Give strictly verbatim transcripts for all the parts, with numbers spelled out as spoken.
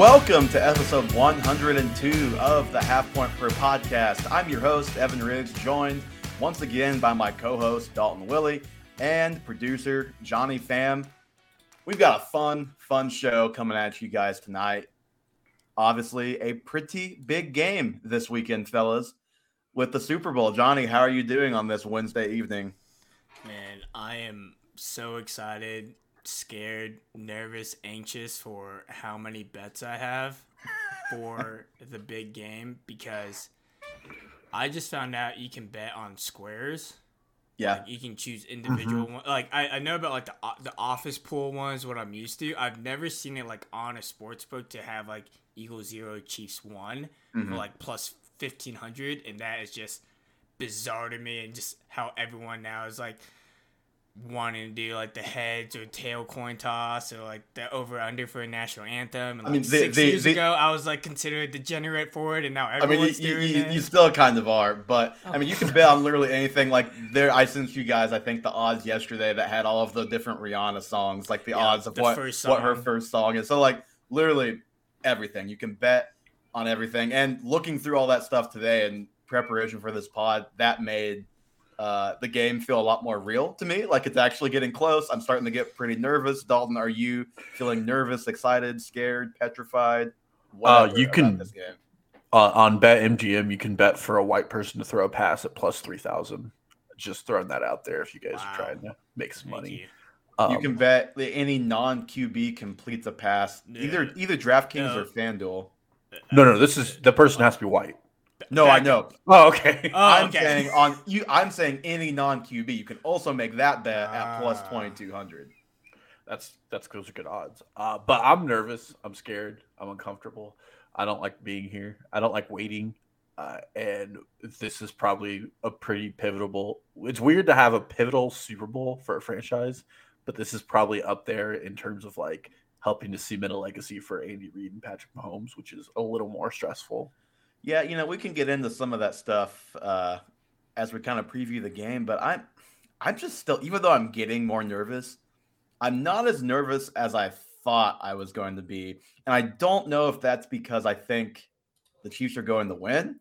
Welcome to episode one hundred two of the Half Point Per podcast. I'm your host, Evan Riggs, joined once again by my co-host, Dalton Willie, and producer, Johnny Pham. We've got a fun, fun show coming at you guys tonight. Obviously, a pretty big game this weekend, fellas, with the Super Bowl. Johnny, how are you doing on this Wednesday evening? Man, I am so excited, scared, nervous, anxious for how many bets I have for the big game because I just found out you can bet on squares. Yeah. Like you can choose individual mm-hmm. ones. Like I, I know about like the the office pool ones, what I'm used to. I've never seen it like on a sports book to have like Eagles zero, Chiefs one mm-hmm. for like plus fifteen hundred, and that is just bizarre to me. And just how everyone now is like wanting to do like the heads or tail coin toss or like the over under for a national anthem. And like I mean, the, six the, years the, ago, I was like considered degenerate for it, and now everyone's I mean, you, doing you, it. You still kind of are, but oh. I mean, you can bet on literally anything. Like there, I sent you guys, I think the odds yesterday that had all of the different Rihanna songs, like the yeah, odds of what what her first song is. So like literally everything you can bet on everything. And looking through all that stuff today in preparation for this pod, that made Uh, the game feel a lot more real to me. Like it's actually getting close. I'm starting to get pretty nervous. Dalton, are you feeling nervous, excited, scared, petrified? Uh, you can this game? Uh, on BetMGM, you can bet for a white person to throw a pass at plus three thousand. Just throwing that out there if you guys wow. are trying to make some Thank money. You. Um, you can bet any non-Q B completes a pass, no. either either DraftKings no. or FanDuel. No, no, this is the person has to be white. No, I know. Oh, okay. Oh, I'm okay. saying on you. I'm saying any non-Q B. You can also make that bet at uh, plus twenty-two hundred. That's that's those are good odds. Uh, but I'm nervous. I'm scared. I'm uncomfortable. I don't like being here. I don't like waiting. Uh, and this is probably a pretty pivotal. It's weird to have a pivotal Super Bowl for a franchise, but this is probably up there in terms of like helping to cement a legacy for Andy Reid and Patrick Mahomes, which is a little more stressful. Yeah, you know, we can get into some of that stuff uh, as we kind of preview the game, but I'm I'm just still, even though I'm getting more nervous, I'm not as nervous as I thought I was going to be. And I don't know if that's because I think the Chiefs are going to win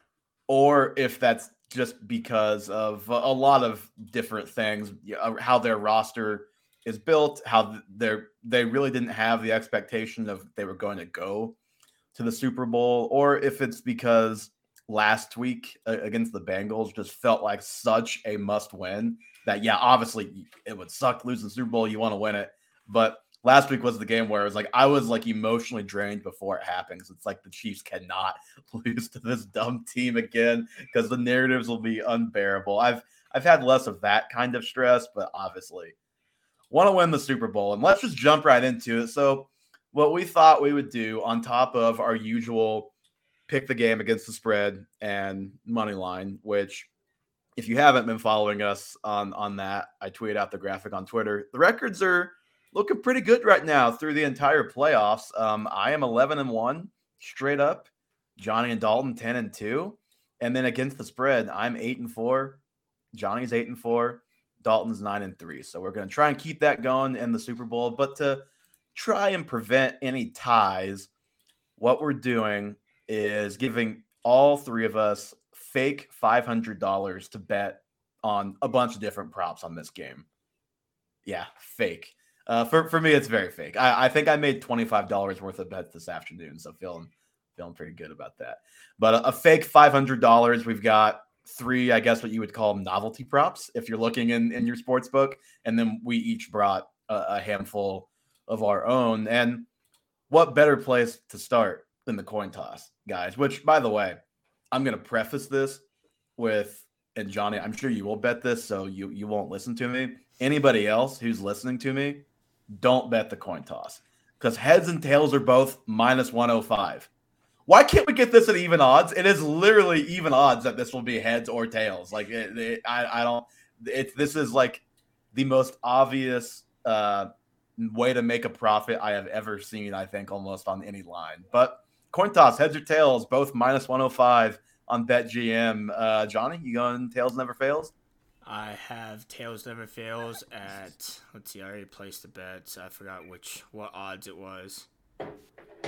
or if that's just because of a lot of different things, how their roster is built, how they're, they really didn't have the expectation of they were going to go to the Super Bowl, or if it's because last week uh, against the Bengals just felt like such a must win that, yeah, obviously it would suck losing the Super Bowl. You want to win it. But last week was the game where it was like, I was like emotionally drained before it happens. It's like the Chiefs cannot lose to this dumb team again because the narratives will be unbearable. I've, I've had less of that kind of stress, but obviously want to win the Super Bowl. And let's just jump right into it. So, what we thought we would do on top of our usual pick the game against the spread and money line, which if you haven't been following us on, on that, I tweeted out the graphic on Twitter. The records are looking pretty good right now through the entire playoffs. Um, I am eleven and one straight up. Johnny and Dalton ten and two. And then against the spread, I'm eight and four. Johnny's eight and four. Dalton's nine and three. So we're going to try and keep that going in the Super Bowl, but to try and prevent any ties, what we're doing is giving all three of us fake five hundred dollars to bet on a bunch of different props on this game. Yeah, fake. Uh, for, for me, it's very fake. I, I think I made twenty-five dollars worth of bets this afternoon, so feeling feeling pretty good about that. But a, a fake five hundred dollars, we've got three, I guess what you would call novelty props if you're looking in, in your sports book, and then we each brought a, a handful of our own. And what better place to start than the coin toss, guys, which, by the way, I'm going to preface this with, and Johnny, I'm sure you will bet this, so you, you won't listen to me. Anybody else who's listening to me, don't bet the coin toss because heads and tails are both minus one oh five. Why can't we get this at even odds? It is literally even odds that this will be heads or tails. Like it, it, I, I don't, it's, this is like the most obvious, uh, way to make a profit I have ever seen, I think, almost on any line. But coin toss, heads or tails, both minus one oh five on BetMGM. Uh, Johnny, you going tails never fails? I have tails never fails at, let's see, I already placed the bet, so I forgot which, what odds it was.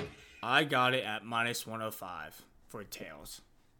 I got it at minus one oh five for tails.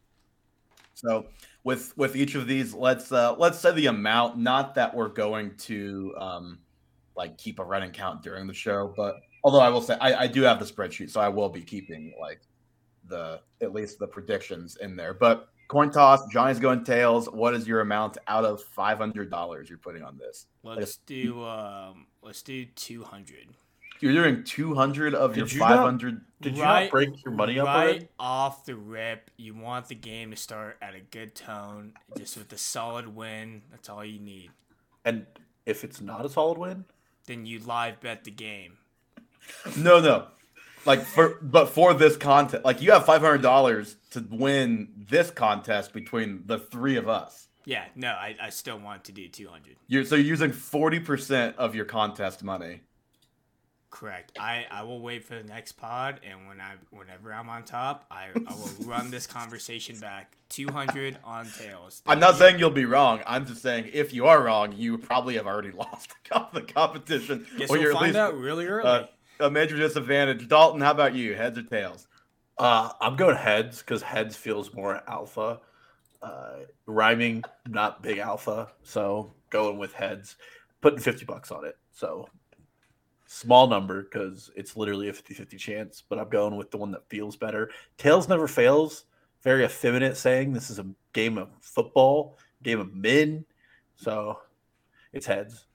So with with each of these, let's uh, let's say the amount. Not that we're going to um, like keep a running count during the show, but although I will say I, I do have the spreadsheet, so I will be keeping like the at least the predictions in there. But coin toss, Johnny's going tails. What is your amount out of five hundred dollars you're putting on this? Let's do um, let's do two hundred. You're doing two hundred of your Did you five hundred. not- Did you Right- not break your money up Right already? off the rip, you want the game to start at a good tone, just with a solid win. That's all you need. And if it's not a solid win, Then you live bet the game. No, no. Like for but for this contest, like you have five hundred dollars to win this contest between the three of us. Yeah, no, I, I still want to do two hundred. You're so you're using forty percent of your contest money. Correct. I, I will wait for the next pod, and when I whenever I'm on top, I, I will run this conversation back. two hundred on tails. I'm not saying you'll be wrong. I'm just saying if you are wrong, you probably have already lost the co- the competition. Guess or we'll you're at find least out really early. uh, a major disadvantage. Dalton, how about you? Heads or tails? uh, I'm going heads because heads feels more alpha. Uh, rhyming, not big alpha, so going with heads. Putting fifty bucks on it, so small number because it's literally a fifty-fifty chance, but I'm going with the one that feels better. Tails never fails. Very effeminate saying. This is a game of football, game of men, so it's heads.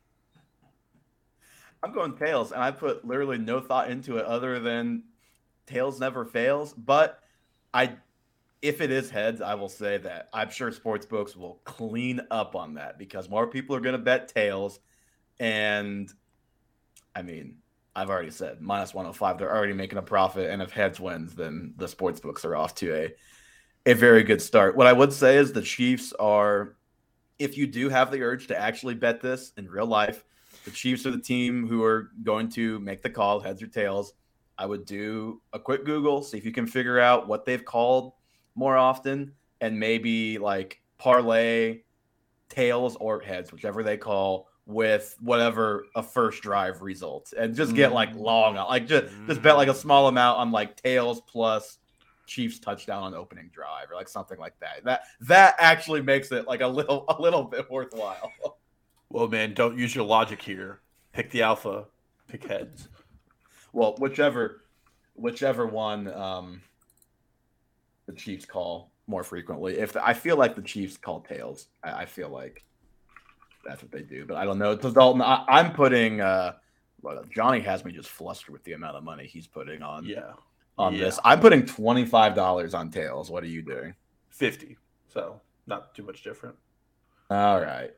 I'm going tails, and I put literally no thought into it other than tails never fails. But I, if it is heads, I will say that I'm sure sports books will clean up on that because more people are going to bet tails. And I mean, I've already said minus one oh five. They're already making a profit, and if heads wins, then the sports books are off to a a very good start. What I would say is the Chiefs are, if you do have the urge to actually bet this in real life, the Chiefs are the team who are going to make the call, heads or tails. I would do a quick Google, see if you can figure out what they've called more often, and maybe like parlay tails or heads, whichever they call, with whatever a first drive result, and just get like long, like just just bet like a small amount on like tails plus Chiefs touchdown on opening drive or like something like that. That that actually makes it like a little a little bit worthwhile. Well, man, don't use your logic here. Pick the alpha. Pick heads. Well, whichever whichever one um, the Chiefs call more frequently. If I feel like the Chiefs call tails, I, I feel like that's what they do. But I don't know. To Dalton, I, I'm putting. Uh, well, Johnny has me just flustered with the amount of money he's putting on Yeah. on Yeah. this. I'm putting twenty five dollars on tails. What are you doing? fifty. So not too much different. All right.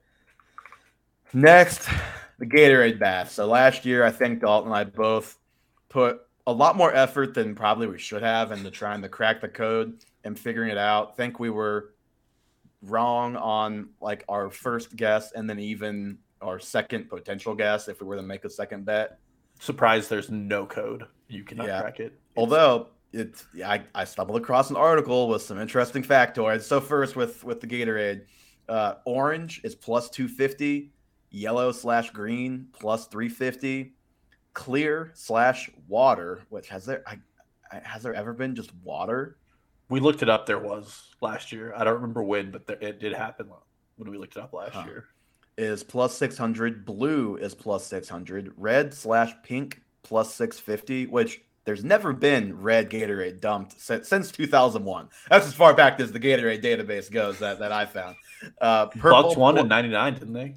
Next, the Gatorade bath. So last year, I think Dalton and I both put a lot more effort than probably we should have into trying to crack the code and figuring it out. Think we were wrong on like our first guess and then even our second potential guess if we were to make a second bet. Surprised there's no code. You cannot Yeah. crack it. It's- Although it's, yeah, I, I stumbled across an article with some interesting factoids. So first with with the Gatorade, uh, orange is plus two fifty, yellow slash green plus three fifty, clear slash water. Which has there I, I, has there ever been just water? we looked it up. There was last year. I don't remember when, but there, it did happen when we looked it up last Huh. year. Is plus six hundred. Blue is plus six hundred. Red slash pink plus six fifty. Which there's never been red Gatorade dumped since, since two thousand one. That's as far back as the Gatorade database goes that, that I found. Uh, purple, Bucks won in ninety-nine, didn't they?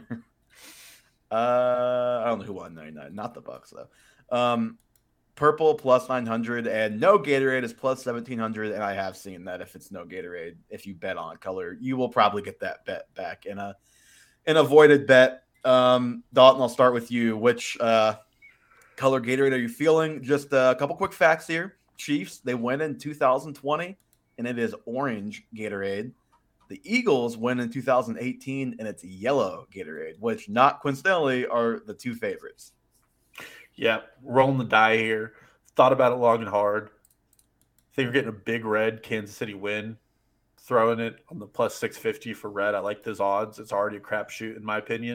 uh, I don't know who won ninety-nine. Not the Bucks though. Um, purple plus nine hundred and no Gatorade is plus seventeen hundred. And I have seen that if it's no Gatorade, if you bet on color, you will probably get that bet back in a an avoided bet. Um, Dalton, I'll start with you. Which uh, color Gatorade are you feeling? Just a couple quick facts here. Chiefs, they win in two thousand twenty, and it is orange Gatorade. The Eagles win in two thousand eighteen, and it's yellow Gatorade, which not coincidentally are the two favorites. Yeah, rolling the die here. Thought about it long and hard. Think we're getting a big red Kansas City win. Throwing it on the plus six fifty for red. I like those odds. It's already a crapshoot in my opinion.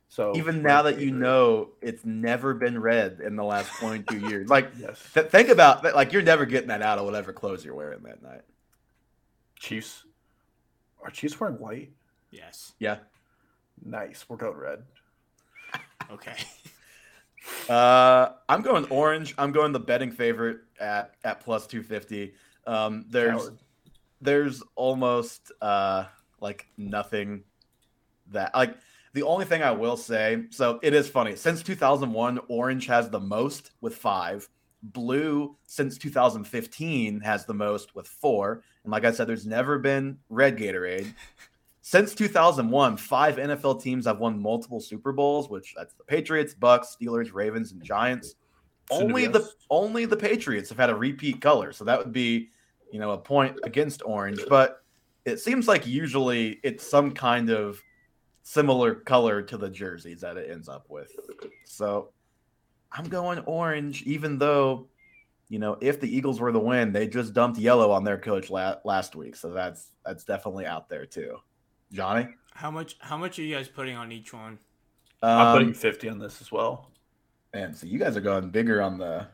So even now that you know it's never been red in the last twenty-two years, like yes. th- think about that. Like you're never getting that out of whatever clothes you're wearing that night. Chiefs. Are Chiefs wearing white? Yes. Yeah. Nice. We're going red. Okay. Uh, I'm going orange. I'm going the betting favorite at at plus two fifty. Um, there's Coward. there's almost uh like nothing that like the only thing I will say. So it is funny. Since two thousand one, orange has the most with five. Blue since two thousand fifteen has the most with four. And like I said, there's never been red Gatorade. Since two thousand one, five N F L teams have won multiple Super Bowls, which that's the Patriots, Bucks, Steelers, Ravens, and Giants. Only the only the Patriots have had a repeat color, so that would be, you know, a point against orange. But it seems like usually it's some kind of similar color to the jerseys that it ends up with. So I'm going orange, even though, you know, if the Eagles were the win, they just dumped yellow on their coach la- last week, so that's that's definitely out there too. Johnny, How much? How much are you guys putting on each one? um, I'm putting fifty on this as well. And so you guys are going bigger on the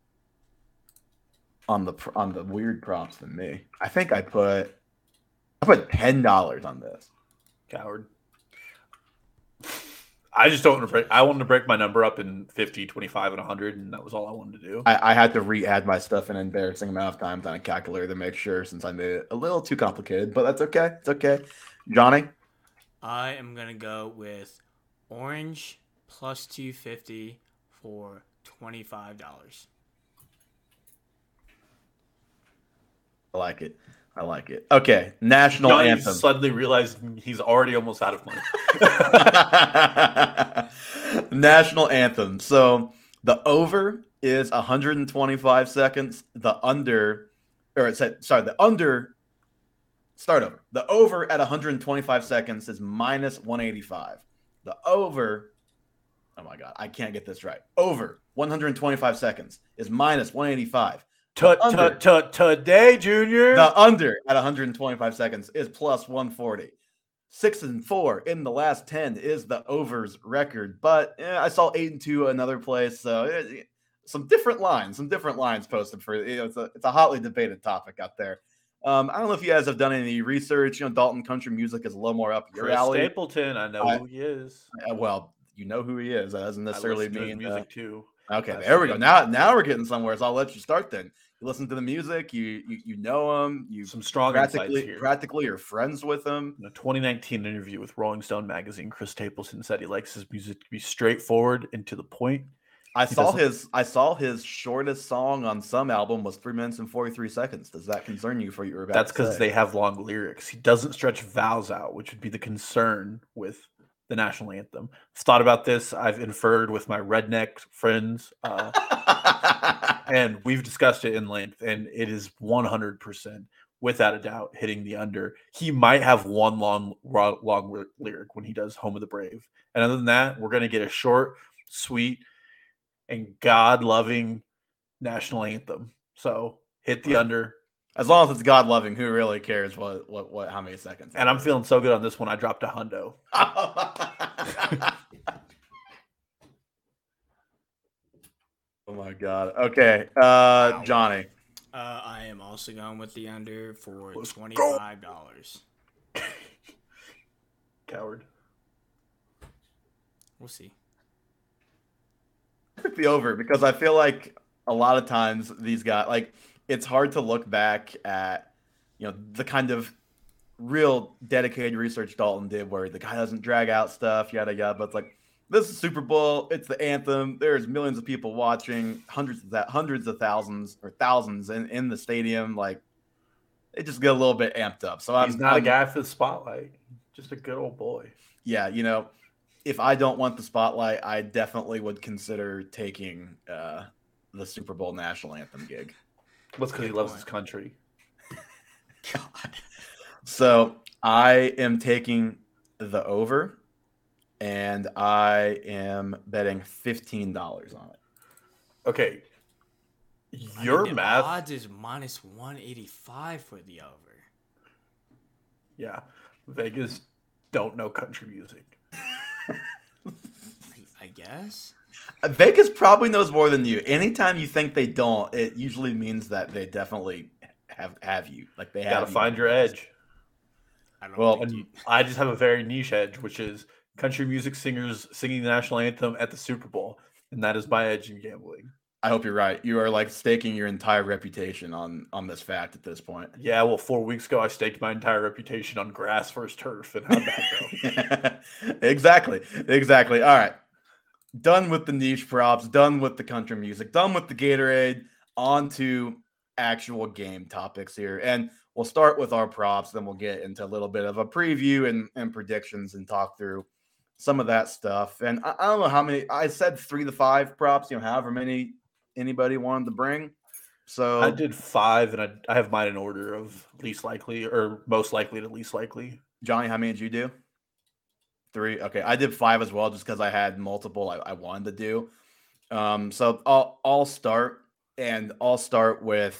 on the on the weird props than me. I think I put I put ten dollars on this. Coward. I just don't want to break. I wanted to break my number up in fifty, twenty-five, and one hundred, and that was all I wanted to do. I, I had to re-add my stuff an embarrassing amount of times on a calculator to make sure, since I made it a little too complicated. But that's okay. It's okay. Johnny, I am gonna go with orange plus two fifty for twenty five dollars. I like it. I like it. Okay, national Johnny anthem. suddenly realized he's already almost out of money. National anthem. So the over is one hundred twenty-five seconds. The under, or it said, sorry, the under. Start over. The over at one hundred twenty-five seconds is minus one eighty-five. The over, oh my God, I can't get this right. Over one hundred twenty-five seconds is minus one eighty-five. Tut, tut, tut, today, Junior. The under at one hundred twenty-five seconds is plus one forty. Six and four in the last ten is the overs record, but eh, I saw eight and two another place. So eh, some different lines, some different lines posted for you know, it's a it's a hotly debated topic out there. Um, I don't know if you guys have done any research. You know, Dalton country music is a little more up your Chris alley. Stapleton, I know I, who he is. Uh, well, you know who he is. That doesn't necessarily mean music uh, too. Okay, That's there we good. go. Now, now we're getting somewhere. So I'll let you start then. You listen to the music. You you, you know him. You Some strong insights practically here. practically are friends with him. In a twenty nineteen interview with Rolling Stone magazine, Chris Stapleton said he likes his music to be straightforward and to the point. I He saw doesn't- his I saw his shortest song on some album was three minutes and forty three seconds. Does that concern you for what you were about? That's to because say? they have long lyrics. He doesn't stretch vowels out, which would be the concern with the national anthem. I've thought about this. I've inferred with my redneck friends, uh, and we've discussed it in length, and it is one hundred percent, without a doubt, hitting the under. He might have one long, long, long lyric when he does Home of the Brave. And other than that, we're going to get a short, sweet, and God-loving national anthem. So hit the under. As long as it's God loving, who really cares what what what how many seconds? And I'm feeling so good on this one. I dropped a hundo. Oh my God. Okay, uh, Johnny. Uh, I am also going with the under for Let's go. twenty five dollars. Coward. We'll see. I took the over because I feel like a lot of times these guys, like, it's hard to look back at, you know, the kind of real dedicated research Dalton did where the guy doesn't drag out stuff, yada, yada. But it's like, this is Super Bowl. It's the anthem. There's millions of people watching, hundreds of that, hundreds of thousands or thousands in, in the stadium. Like, it just get a little bit amped up. So He's I'm not I'm, a guy for the spotlight. Just a good old boy. Yeah, you know, if I don't want the spotlight, I definitely would consider taking uh, the Super Bowl national anthem gig. What's because he Good loves point. his country. God. So I am taking the over, and I am betting fifteen dollars on it. Okay. I Your mean, the math. odds is minus one eighty five for the over. Yeah. Vegas don't know country music. I guess. Vegas probably knows more than you. Anytime you think they don't, it usually means that they definitely have have you. Like they have. Gotta you find your memorized. edge. I don't Well, think And you. I just have a very niche edge, which is country music singers singing the national anthem at the Super Bowl, and that is my edge in gambling. I hope you're right. You are like staking your entire reputation on on this fact at this point. Yeah, well, four weeks ago I staked my entire reputation on grass versus turf, and how'd that go? Exactly. Exactly. All right. Done with the niche props, done with the country music, done with the Gatorade, on to actual game topics here. And we'll start with our props, then we'll get into a little bit of a preview and, and predictions and talk through some of that stuff. And I, I don't know how many, I said three to five props, you know, however many anybody wanted to bring. So I did five, and I, I have mine in order of least likely or most likely to least likely. Johnny, how many did you do? Three. Okay, I did five as well, just because I had multiple I, I wanted to do. Um, so I'll I'll start, and I'll start with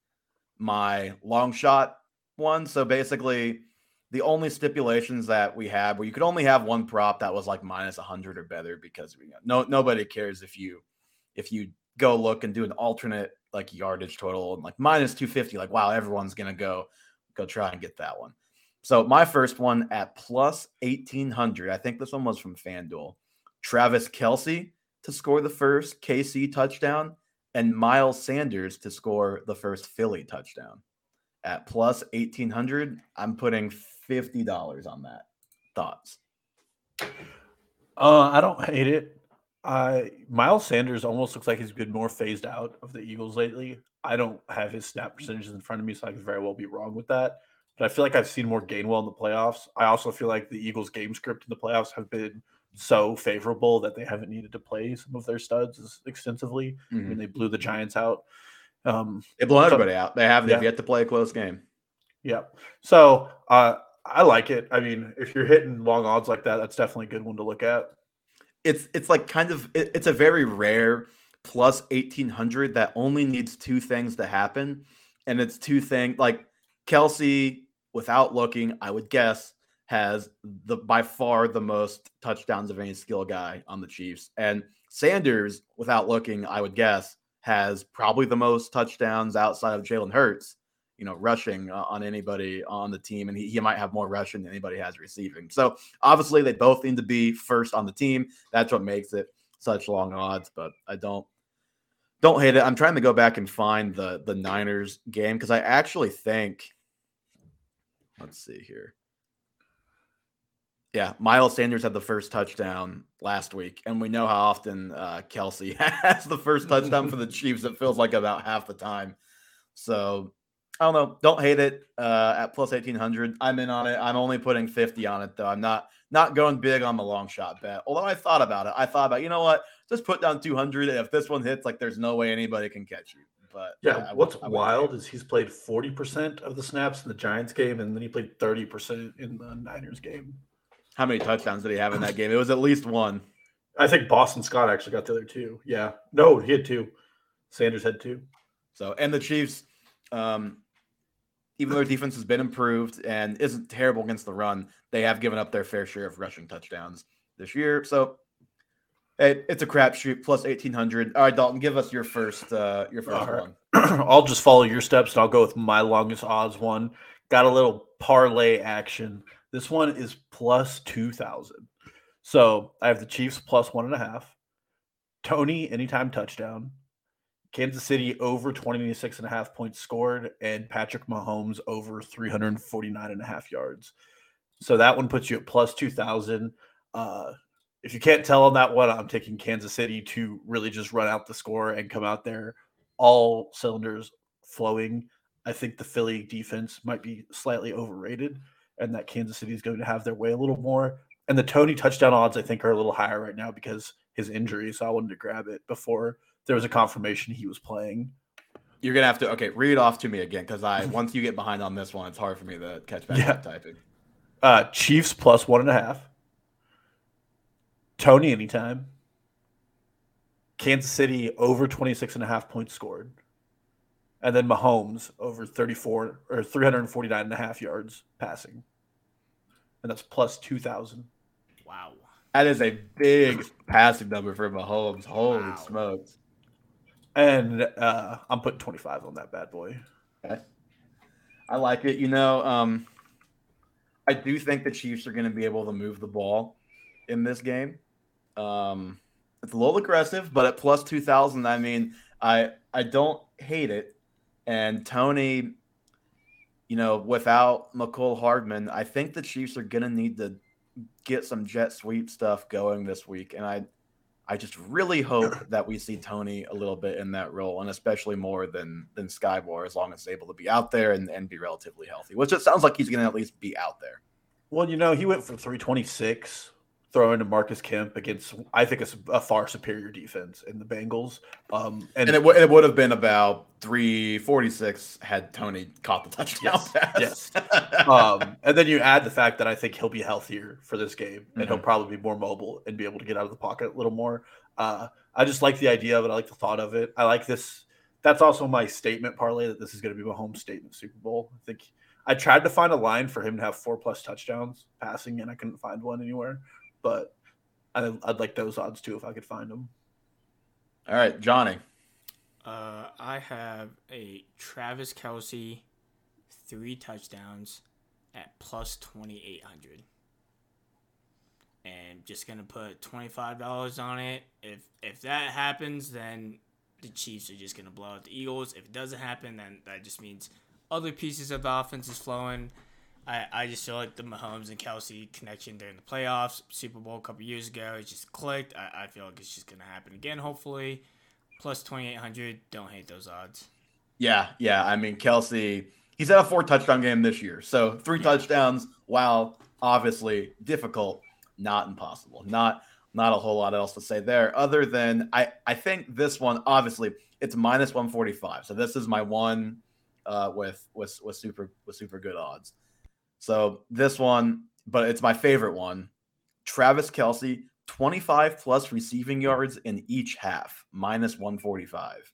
my long shot one. So basically, the only stipulations that we had where you could only have one prop that was like minus a hundred or better, because we no nobody cares if you if you go look and do an alternate like yardage total and like minus two fifty. Like wow, everyone's gonna go go try and get that one. So my first one at plus eighteen hundred, I think this one was from FanDuel. Travis Kelce to score the first K C touchdown, and Miles Sanders to score the first Philly touchdown. At plus eighteen hundred, I'm putting fifty dollars on that. Thoughts? Uh, I don't hate it. I Miles Sanders almost looks like he's been more phased out of the Eagles lately. I don't have his snap percentages in front of me, so I could very well be wrong with that. But I feel like I've seen more Gainwell in the playoffs. I also feel like the Eagles' game script in the playoffs have been so favorable that they haven't needed to play some of their studs as extensively. Mm-hmm. I mean, they blew the Giants out. Um, They blow so- everybody out. They have. They've Yeah. yet to play a close game. yeah. So uh, I like it. I mean, if you're hitting long odds like that, that's definitely a good one to look at. It's it's like kind of it, it's a very rare plus eighteen hundred that only needs two things to happen, and it's two things like Kelce, without looking, I would guess, has the by far the most touchdowns of any skill guy on the Chiefs, and Sanders, without looking, I would guess, has probably the most touchdowns outside of Jalen Hurts, you know, rushing uh, on anybody on the team, and he, he might have more rushing than anybody has receiving. So obviously, they both need to be first on the team. That's what makes it such long odds. But I don't don't hate it. I'm trying to go back and find the the Niners game because I actually think. Let's see here. Yeah, Miles Sanders had the first touchdown last week, and we know how often uh, Kelce has the first touchdown for the Chiefs. It feels like about half the time. So I don't know. Don't hate it uh, at plus eighteen hundred. I'm in on it. I'm only putting fifty on it, though. I'm not not going big on the long shot bet. Although I thought about it. I thought about, you know what? Just put down two hundred. If this one hits, like there's no way anybody can catch you. But Yeah, I, what's I, I wild is he's played forty percent of the snaps in the Giants game, and then he played thirty percent in the Niners game. How many touchdowns did he have in that game? It was at least one. I think Boston Scott actually got the other two. Yeah. No, he had two. Sanders had two. So, and the Chiefs, um, even though their defense has been improved and isn't terrible against the run, they have given up their fair share of rushing touchdowns this year. So, hey, it's a crapshoot. Plus eighteen hundred. All right, Dalton, give us your first, uh, your first All right. one. I'll just follow your steps, and I'll go with my longest odds one. Got a little parlay action. This one is plus two thousand. So I have the Chiefs plus one and a half. Tony, anytime touchdown. Kansas City over twenty-six and a half points scored, and Patrick Mahomes over three forty-nine and a half yards. So that one puts you at plus two thousand. Uh, if you can't tell on that one, I'm taking Kansas City to really just run out the score and come out there all cylinders flowing. I think the Philly defense might be slightly overrated, and that Kansas City is going to have their way a little more. And the Tony touchdown odds, I think, are a little higher right now because his injury. So I wanted to grab it before there was a confirmation he was playing. You're gonna have to okay, read it off to me again because I once you get behind on this one, it's hard for me to catch back Yeah. up typing. Uh, Chiefs plus one and a half. Tony anytime. Kansas City over twenty-six and a half points scored. And then Mahomes over thirty-four or three forty-nine and a half yards passing. And that's plus two thousand. Wow. That is a big passing number for Mahomes. Holy Wow. smokes. And uh, I'm putting twenty-five on that bad boy. Okay. I like it. You know, um, I do think the Chiefs are going to be able to move the ball in this game. Um, it's a little aggressive, but at plus two thousand, I mean, I I don't hate it. And Tony, you know, without McCole Hardman, I think the Chiefs are going to need to get some jet sweep stuff going this week. And I I just really hope that we see Tony a little bit in that role, and especially more than than Skybar, as long as he's able to be out there and, and be relatively healthy, which it sounds like he's going to at least be out there. Well, you know, he went for three twenty-six, throwing to Marcus Kemp against, I think, it's a far superior defense in the Bengals. Um, and and it, w- it would have been about three forty-six had Tony caught the touchdown yes, pass. Yes. um, and then you add the fact that I think he'll be healthier for this game, and Mm-hmm. he'll probably be more mobile and be able to get out of the pocket a little more. Uh, I just like the idea of it. I like the thought of it. I like this. That's also my statement parlay that this is going to be my home state in the Super Bowl. I think I tried to find a line for him to have four plus touchdowns passing, and I couldn't find one anywhere. But I, I'd like those odds too if I could find them. All right, Johnny. Uh, I have a Travis Kelce, three touchdowns at plus twenty-eight hundred. And just going to put twenty-five dollars on it. If if that happens, then the Chiefs are just going to blow out the Eagles. If it doesn't happen, then that just means other pieces of the offense is flowing. I, I just feel like the Mahomes and Kelce connection during the playoffs, Super Bowl a couple years ago, it just clicked. I, I feel like it's just going to happen again, hopefully. Plus twenty-eight hundred. Don't hate those odds. Yeah, yeah. I mean, Kelce, he's had a four touchdown game this year. So three Yeah. touchdowns, while obviously difficult, not impossible. Not not a whole lot else to say there other than I, I think this one, obviously, it's minus one forty-five. So this is my one uh, with, with, with, super, with super good odds. So this one, but it's my favorite one. Travis Kelce, twenty-five plus receiving yards in each half, minus one forty-five.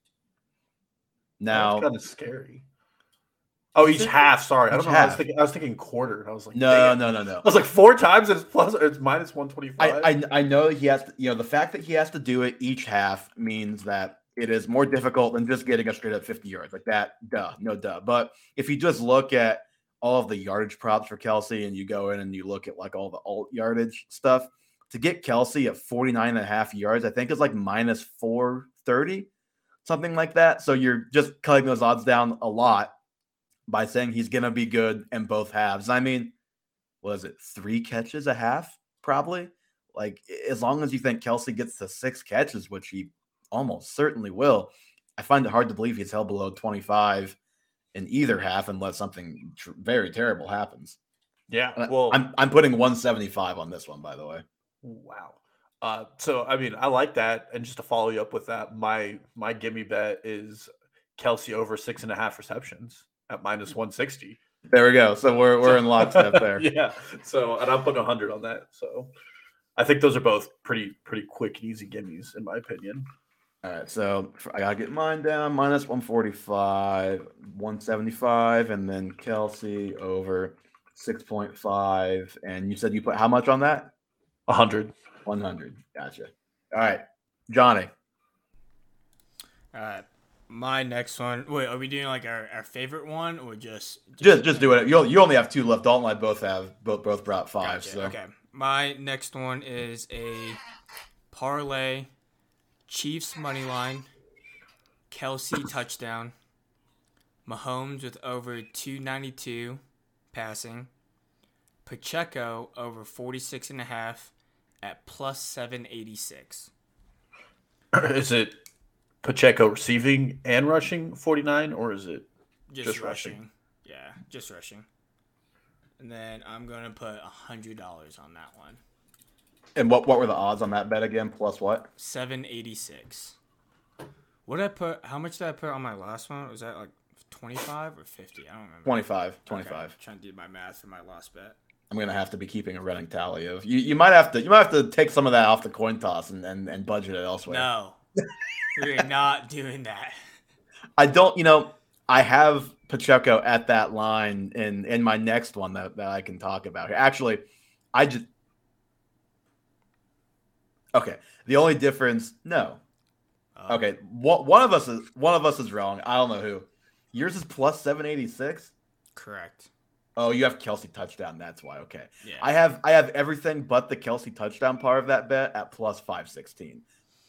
Now, That's kind of scary. Oh, each half. Sorry, I Each don't know. I was half. thinking. I was thinking quarter. I was like, no, damn. no, no, no. I was like four times. And it's plus. It's minus one twenty five. I, I I know he has to, you know, the fact that he has to do it each half means that it is more difficult than just getting a straight up fifty yards like that. Duh, no duh. But if you just look at all of the yardage props for Kelce and you go in and you look at like all the alt yardage stuff, to get Kelce at forty-nine and a half yards, I think is like minus four thirty, something like that. So you're just cutting those odds down a lot by saying he's going to be good in both halves. I mean, was it three catches a half? Probably. Like, as long as you think Kelce gets to six catches, which he almost certainly will, I find it hard to believe he's held below twenty-five in either half unless something tr- very terrible happens. Yeah. And Well, I'm I'm putting one seventy-five on this one, by the way. wow. Uh, so I mean, I like that. And just to follow you up with that, my my gimme bet is Kelce over six and a half receptions at minus one sixty. There we go. So we're we're in lockstep there. Yeah. So and I'm putting a hundred on that. So I think those are both pretty pretty quick and easy gimmies in my opinion. All right, so I gotta get mine down. Minus one forty-five, one seventy-five, and then Kelce over six point five. And you said you put how much on that? A hundred. one hundred. Gotcha. All right, Johnny. All right. My next one. Wait, are we doing like our, our favorite one or just Just just do it. You you only have two left. Dalton and I both have both both brought five. Gotcha. So Okay. My next one is a parlay. Chiefs money line, Kelce touchdown, Mahomes with over two ninety-two passing, Pacheco over forty-six and a half at plus seven eighty-six. Is it Pacheco receiving and rushing forty-nine, or is it Just, Just rushing. rushing. Yeah, just rushing. And then I'm going to put one hundred dollars on that one. and what what were the odds on that bet again? Plus what? seven eighty-six. What did I put? How much did I put on my last one? Was that like twenty-five or fifty? I don't remember. twenty-five. Okay, twenty-five. trying to do my math for my last bet. I'm gonna have to be keeping a running tally of you. You might have to you might have to take some of that off the coin toss and and, and budget it elsewhere. No, we're not doing that. I don't. You know, I have Pacheco at that line in in my next one that, that I can talk about here. Actually, I just Okay. The only difference, no. Oh, Okay. One one of us is one of us is wrong. I don't know who. Yours is plus seven eighty six. correct. Oh, you have Kelsey touchdown. That's why. Okay. Yeah. I have I have everything but the Kelsey touchdown part of that bet at plus five sixteen.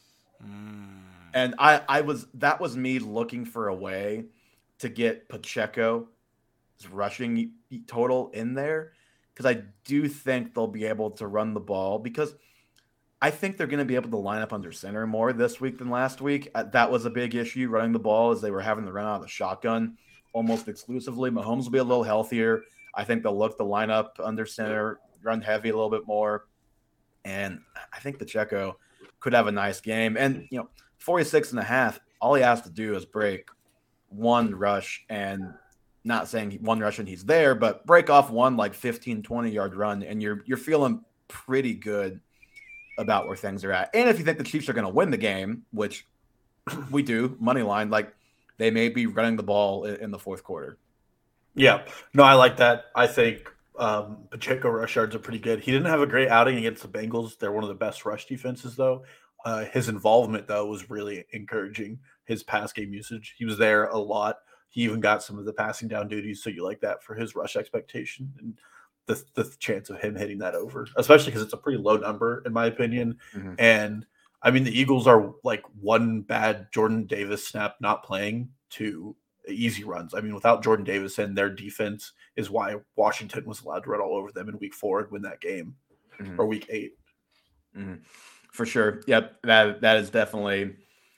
Mm. And I I was that was me looking for a way to get Pacheco's rushing total in there because I do think they'll be able to run the ball because I think they're going to be able to line up under center more this week than last week. Uh, That was a big issue running the ball as they were having to run out of the shotgun almost exclusively. Mahomes will be a little healthier. I think they'll look to line up under center, run heavy a little bit more. And I think Pacheco could have a nice game. And, you know, forty-six and a half, all he has to do is break one rush and not saying one rush and he's there, but break off one like fifteen, twenty yard run. And you're, you're feeling pretty good about where things are at. And if you think the Chiefs are going to win the game, which we do, money line, like they may be running the ball in, in the fourth quarter. Yeah, no, I like that. I think um, Pacheco rush yards are pretty good. He didn't have a great outing against the Bengals. They're one of the best rush defenses, though. Uh, his involvement, though, was really encouraging. His pass game usage, he was there a lot. He even got some of the passing down duties, so you like that for his rush expectation and the the chance of him hitting that over, especially because it's a pretty low number in my opinion. Mm-hmm. And I mean, the Eagles are like one bad Jordan Davis snap not playing to easy runs. I mean, without Jordan Davis in, their defense is why Washington was allowed to run all over them in week four and win that game Mm-hmm. or week eight. Mm-hmm. For sure. Yep. That that is definitely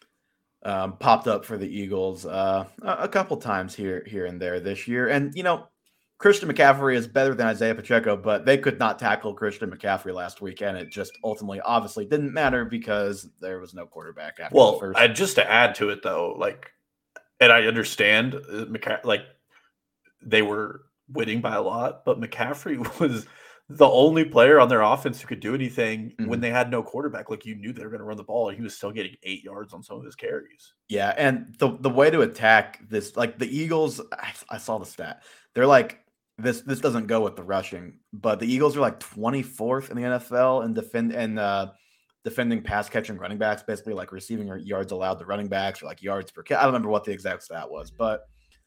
um, popped up for the Eagles uh, a, a couple times here, here and there this year. And, you know, Christian McCaffrey is better than Isaiah Pacheco, but they could not tackle Christian McCaffrey last week, and it just ultimately obviously didn't matter because there was no quarterback after Well, the first. I, just to add to it though, like, and I understand uh, McCa- like they were winning by a lot, but McCaffrey was the only player on their offense who could do anything Mhm. when they had no quarterback. Like you knew they were going to run the ball, and he was still getting eight yards on some of his carries. Yeah, and the the way to attack this, like the Eagles, I, I saw the stat. They're like this. This doesn't go with the rushing, but the Eagles are like twenty-fourth in the N F L in defend and uh, defending pass catching running backs, basically like receiving yards allowed to running backs or like yards per catch. I don't remember what the exact stat was, but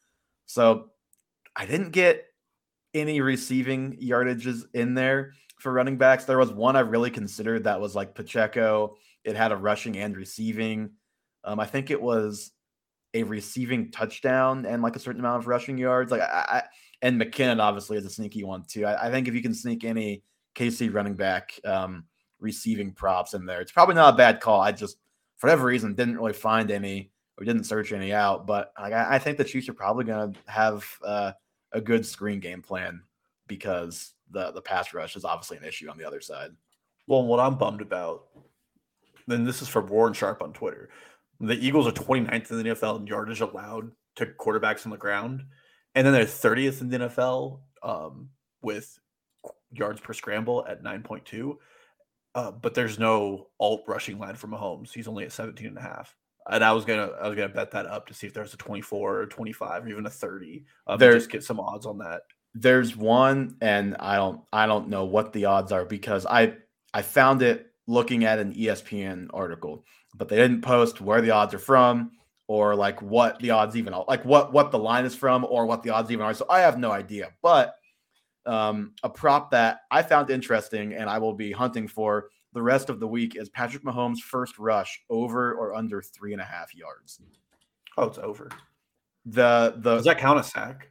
so I didn't get any receiving yardages in there for running backs. There was one I really considered that was like Pacheco. It had a rushing and receiving. Um, I think it was a receiving touchdown and like a certain amount of rushing yards. Like I, I and McKinnon obviously is a sneaky one too. I, I think if you can sneak any K C running back um, receiving props in there, it's probably not a bad call. I just for whatever reason didn't really find any or didn't search any out. But like, I, I think the Chiefs are probably going to have uh, a good screen game plan because the the pass rush is obviously an issue on the other side. Well, what I'm bummed about, then this is from Warren Sharp on Twitter. The Eagles are twenty-ninth in the N F L in yardage allowed to quarterbacks on the ground, and then they're thirtieth in the N F L um, with yards per scramble at nine point two. Uh, but there's no alt rushing line for Mahomes. He's only at seventeen and a half. And I was gonna, I was gonna bet that up to see if there's a twenty-four or twenty-five or even a thirty. Um, There- just get some odds on that. There's one, and I don't I don't know what the odds are because I I found it looking at an E S P N article, but they didn't post where the odds are from or like what the odds even are, like what what the line is from or what the odds even are. So I have no idea. But um, a prop that I found interesting and I will be hunting for the rest of the week is Patrick Mahomes' first rush over or under three and a half yards. Oh, it's over. The the Does that count a sack?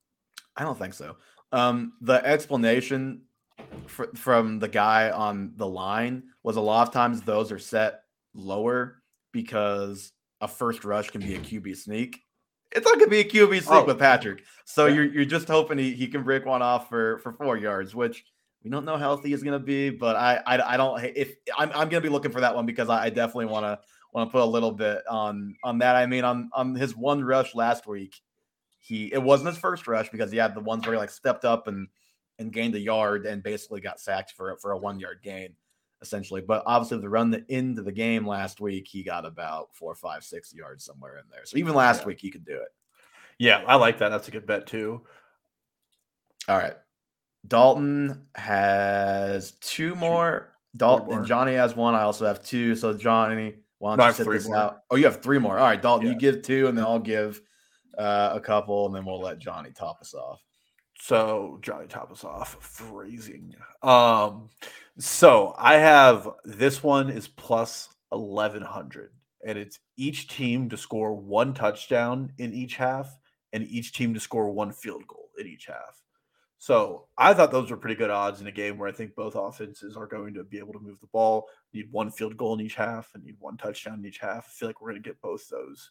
I don't think so. Um, the explanation fr- from the guy on the line was a lot of times those are set lower because a first rush can be a Q B sneak. It's not gonna be a Q B sneak Oh. with Patrick. So Yeah. you're you're just hoping he, he can break one off for, for four yards, which we don't know how healthy he's gonna be. But I I, I don't if I'm I'm gonna be looking for that one because I, I definitely want to want to put a little bit on on that. I mean on on his one rush last week. He it wasn't his first rush because he had the ones where he like stepped up and and gained a yard and basically got sacked for for a one yard gain, essentially. But obviously, the run the, into the game last week, he got about four, five, six yards somewhere in there. So even last Yeah. week, he could do it. Yeah, I like that. That's a good bet too. All right, Dalton has two more Dalton and more. Johnny has one. I also have two. So Johnny, why No, don't I you have sit three this more. out? Oh, you have three more. All right, Dalton, Yeah. you give two, and then I'll give uh, a couple, and then we'll let Johnny top us off. So Johnny top us off. Phrasing. Um, so I have this one is plus eleven hundred, and it's each team to score one touchdown in each half, and each team to score one field goal in each half. So I thought those were pretty good odds in a game where I think both offenses are going to be able to move the ball, need one field goal in each half, and need one touchdown in each half. I feel like we're going to get both those.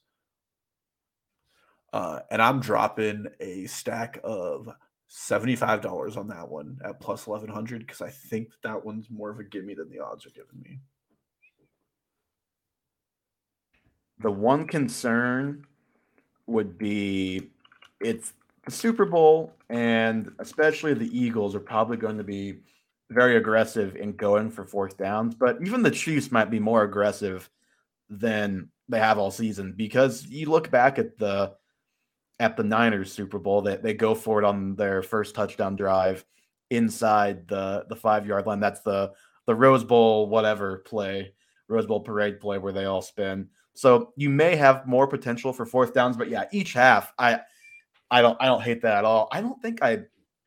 Uh, and I'm dropping a stack of seventy-five dollars on that one at plus eleven hundred because I think that one's more of a gimme than the odds are giving me. The one concern would be it's the Super Bowl, and especially the Eagles are probably going to be very aggressive in going for fourth downs. But even the Chiefs might be more aggressive than they have all season because you look back at the at the Niners Super Bowl that they, they go for it on their first touchdown drive inside the the five yard line. That's the the Rose Bowl whatever play, Rose Bowl parade play where they all spin. So you may have more potential for fourth downs, but yeah, each half, I I don't I don't hate that at all. I don't think I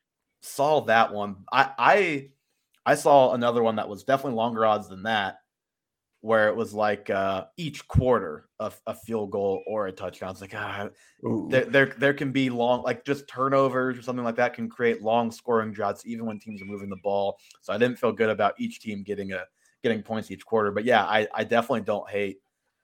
saw that one. I I I saw another one that was definitely longer odds than that, where it was like uh, each quarter of a field goal or a touchdown. It's like ah, there, there there can be long, like just turnovers or something like that can create long scoring droughts even when teams are moving the ball. So I didn't feel good about each team getting a getting points each quarter. But yeah, I I definitely don't hate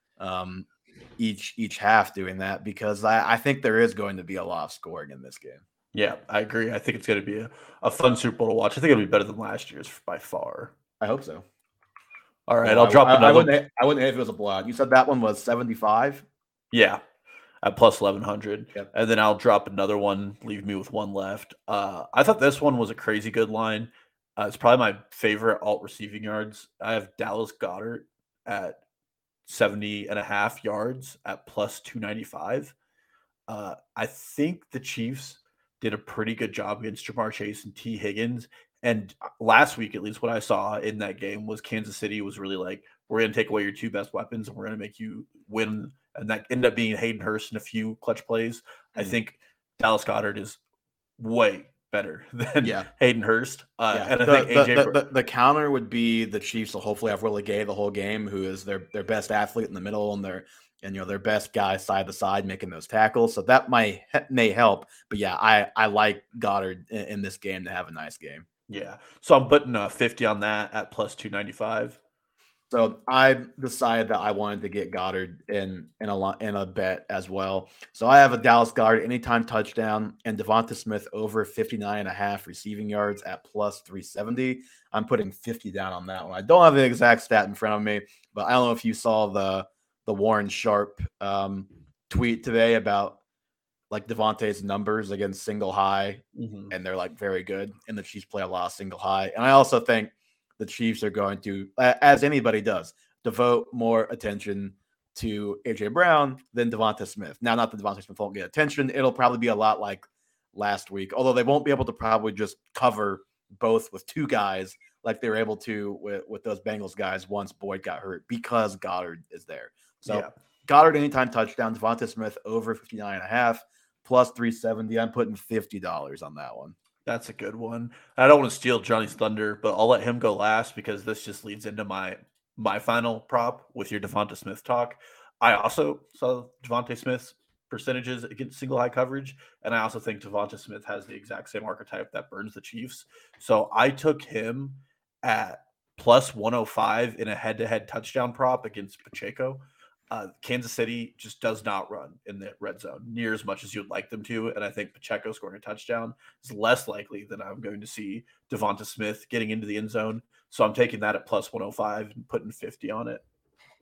um, each each half doing that because I, I think there is going to be a lot of scoring in this game. Yeah, I agree. I think it's going to be a, a fun Super Bowl to watch. I think it'll be better than last year's by far. I hope so. All right, Well, I'll drop I, another. I wouldn't. I wouldn't if it was a blowout. You said that one was seventy-five. Yeah, at plus eleven hundred, Yep. And then I'll drop another one. Leave me with one left. Uh, I thought this one was a crazy good line. Uh, it's probably my favorite alt receiving yards. I have Dallas Goedert at seventy and a half yards at plus two ninety-five. Uh, I think the Chiefs did a pretty good job against Jamar Chase and T. Higgins. And last week, at least what I saw in that game was Kansas City was really like, we're going to take away your two best weapons and we're going to make you win. And that ended up being Hayden Hurst in a few clutch plays. Mm-hmm. I think Dallas Goedert is way better than yeah. Hayden Hurst. Uh, yeah. And I the, think A J the, the, the counter would be the Chiefs will hopefully have Willie Gay the whole game, who is their, their best athlete in the middle and their and you know their best guy side to side making those tackles. So that might may help. But yeah, I, I like Goddard in, in this game to have a nice game. Yeah. So I'm putting uh, fifty on that at plus two ninety-five. So I decided that I wanted to get Goddard in in a in a bet as well. So I have a Dallas Goddard anytime touchdown and Devonta Smith over fifty-nine and a half receiving yards at plus three seventy. I'm putting fifty down on that one. I don't have the exact stat in front of me, but I don't know if you saw the the Warren Sharp um, tweet today about like Devontae's numbers against single high, mm-hmm. and they're like very good. And the Chiefs play a lot of single high. And I also think the Chiefs are going to, as anybody does, devote more attention to A J Brown than Devonta Smith. Now, not that Devonta Smith won't get attention. It'll probably be a lot like last week, although they won't be able to probably just cover both with two guys like they were able to with, with those Bengals guys once Boyd got hurt because Goddard is there. So yeah. Goddard anytime touchdown, Devonta Smith over fifty-nine and a half, plus three seventy. I'm putting fifty dollars on that one. That's a good one. I don't want to steal Johnny's thunder, but I'll let him go last because this just leads into my my final prop with your Devonta Smith talk. I also saw Devonta Smith's percentages against single high coverage, and I also think Devonta Smith has the exact same archetype that burns the Chiefs. So I took him at plus one oh five in a head-to-head touchdown prop against Pacheco. Uh, Kansas City just does not run in the red zone near as much as you'd like them to. And I think Pacheco scoring a touchdown is less likely than I'm going to see Devonta Smith getting into the end zone. So I'm taking that at plus one oh five and putting fifty on it.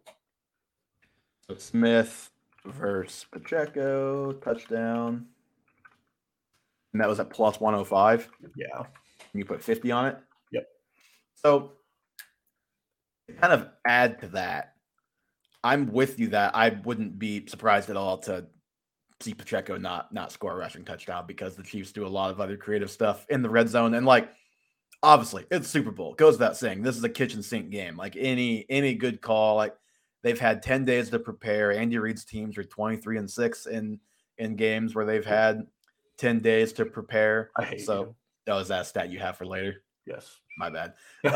So Smith versus Pacheco, touchdown. And that was at plus one oh five? Yeah. You put fifty on it? Yep. So kind of add to that. I'm with you that I wouldn't be surprised at all to see Pacheco not not score a rushing touchdown because the Chiefs do a lot of other creative stuff in the red zone. And like, obviously it's Super Bowl. Goes without saying. This is a kitchen sink game. Like any any good call, like they've had ten days to prepare. Andy Reid's teams are twenty-three and six in in games where they've had ten days to prepare. I hate so you. that was that stat you have for later. Yes. My bad.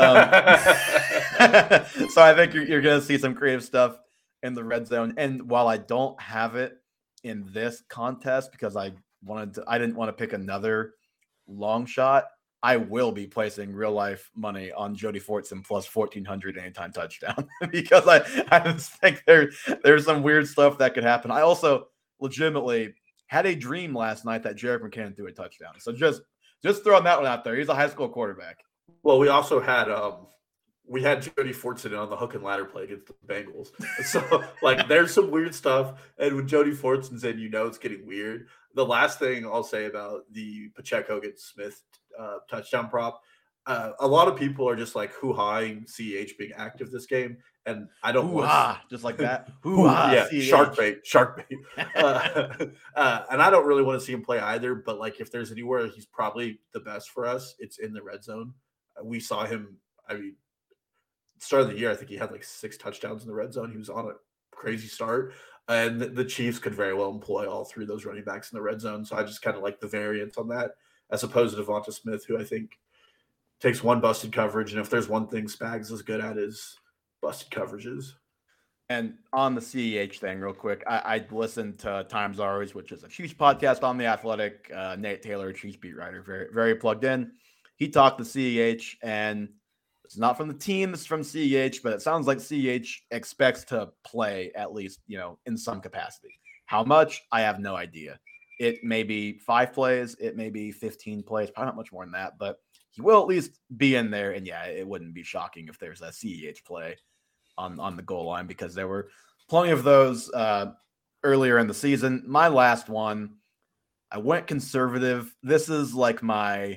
Um, so I think you're, you're going to see some creative stuff in the red zone. And while I don't have it in this contest because I wanted to, I didn't want to pick another long shot, I will be placing real life money on Jody Fortson plus fourteen hundred anytime touchdown because I, I just think there, there's some weird stuff that could happen. I also legitimately had a dream last night that Jerick McKinnon threw a touchdown. So just, just throwing that one out there. He's a high school quarterback. Well, we also had um, we had Jody Fortson on the hook and ladder play against the Bengals. So, like, there's some weird stuff. And when Jody Fortson's in, you know it's getting weird. The last thing I'll say about the Pacheco against Smith uh, touchdown prop, uh, a lot of people are just like hoo-haing C E H being active this game. And I don't want to just like that. Hoo-ha, yeah, C E H. shark bait, shark bait. uh, uh, and I don't really want to see him play either. But, like, if there's anywhere he's probably the best for us, it's in the red zone. We saw him, I mean, start of the year, I think he had like six touchdowns in the red zone. He was on a crazy start. And the Chiefs could very well employ all three of those running backs in the red zone. So I just kind of like the variance on that as opposed to Devonta Smith, who I think takes one busted coverage. And if there's one thing Spags is good at is busted coverages. And on the C E H thing, real quick, I, I listened to Times Ours, which is a Chiefs podcast on The Athletic. Uh, Nate Taylor, Chiefs beat writer, very, very plugged in. He talked to C E H, and it's not from the team, it's from C E H, but it sounds like C E H expects to play at least, you know, in some capacity. How much? I have no idea. It may be five plays, it may be fifteen plays, probably not much more than that, but he will at least be in there. And yeah, it wouldn't be shocking if there's a C E H play on, on the goal line because there were plenty of those uh, earlier in the season. My last one, I went conservative. This is like my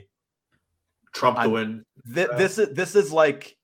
Trump to win. Th- this is this is like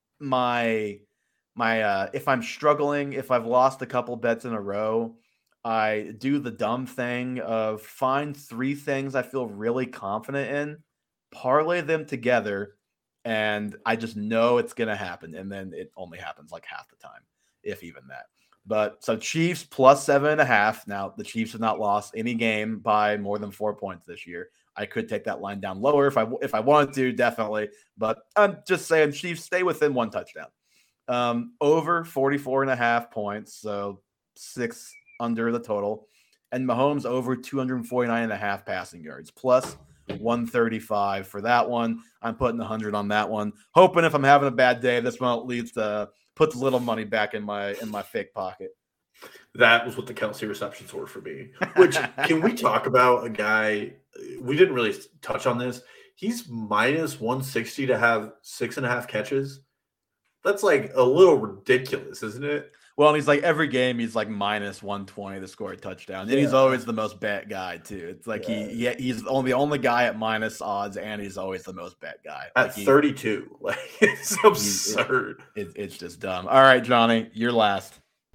my my uh if I'm struggling, if I've lost a couple bets in a row, I do the dumb thing of find three things I feel really confident in, parlay them together, and I just know it's gonna happen. And then it only happens like half the time, if even that. But so Chiefs plus seven and a half. Now the Chiefs have not lost any game by more than four points this year. I could take that line down lower if I if I wanted to, definitely. But I'm just saying Chiefs stay within one touchdown. Um, over forty-four and a half points, so six under the total. And Mahomes over two forty-nine and a half passing yards, plus one thirty-five for that one. I'm putting one hundred on that one. Hoping if I'm having a bad day, this one at least uh, puts a little money back in my in my fake pocket. That was what the Kelsey receptions were for me. Which, can we talk about a guy? We didn't really touch on this. He's minus one sixty to have six and a half catches. That's like a little ridiculous, isn't it? Well, and he's like every game he's like minus one twenty to score a touchdown. And yeah. He's always the most bet guy too. It's like yeah. he, he he's only the only guy at minus odds, and he's always the most bet guy. At like he, thirty-two. Like it's absurd. It, it, it's just dumb. All right, Johnny, you're last.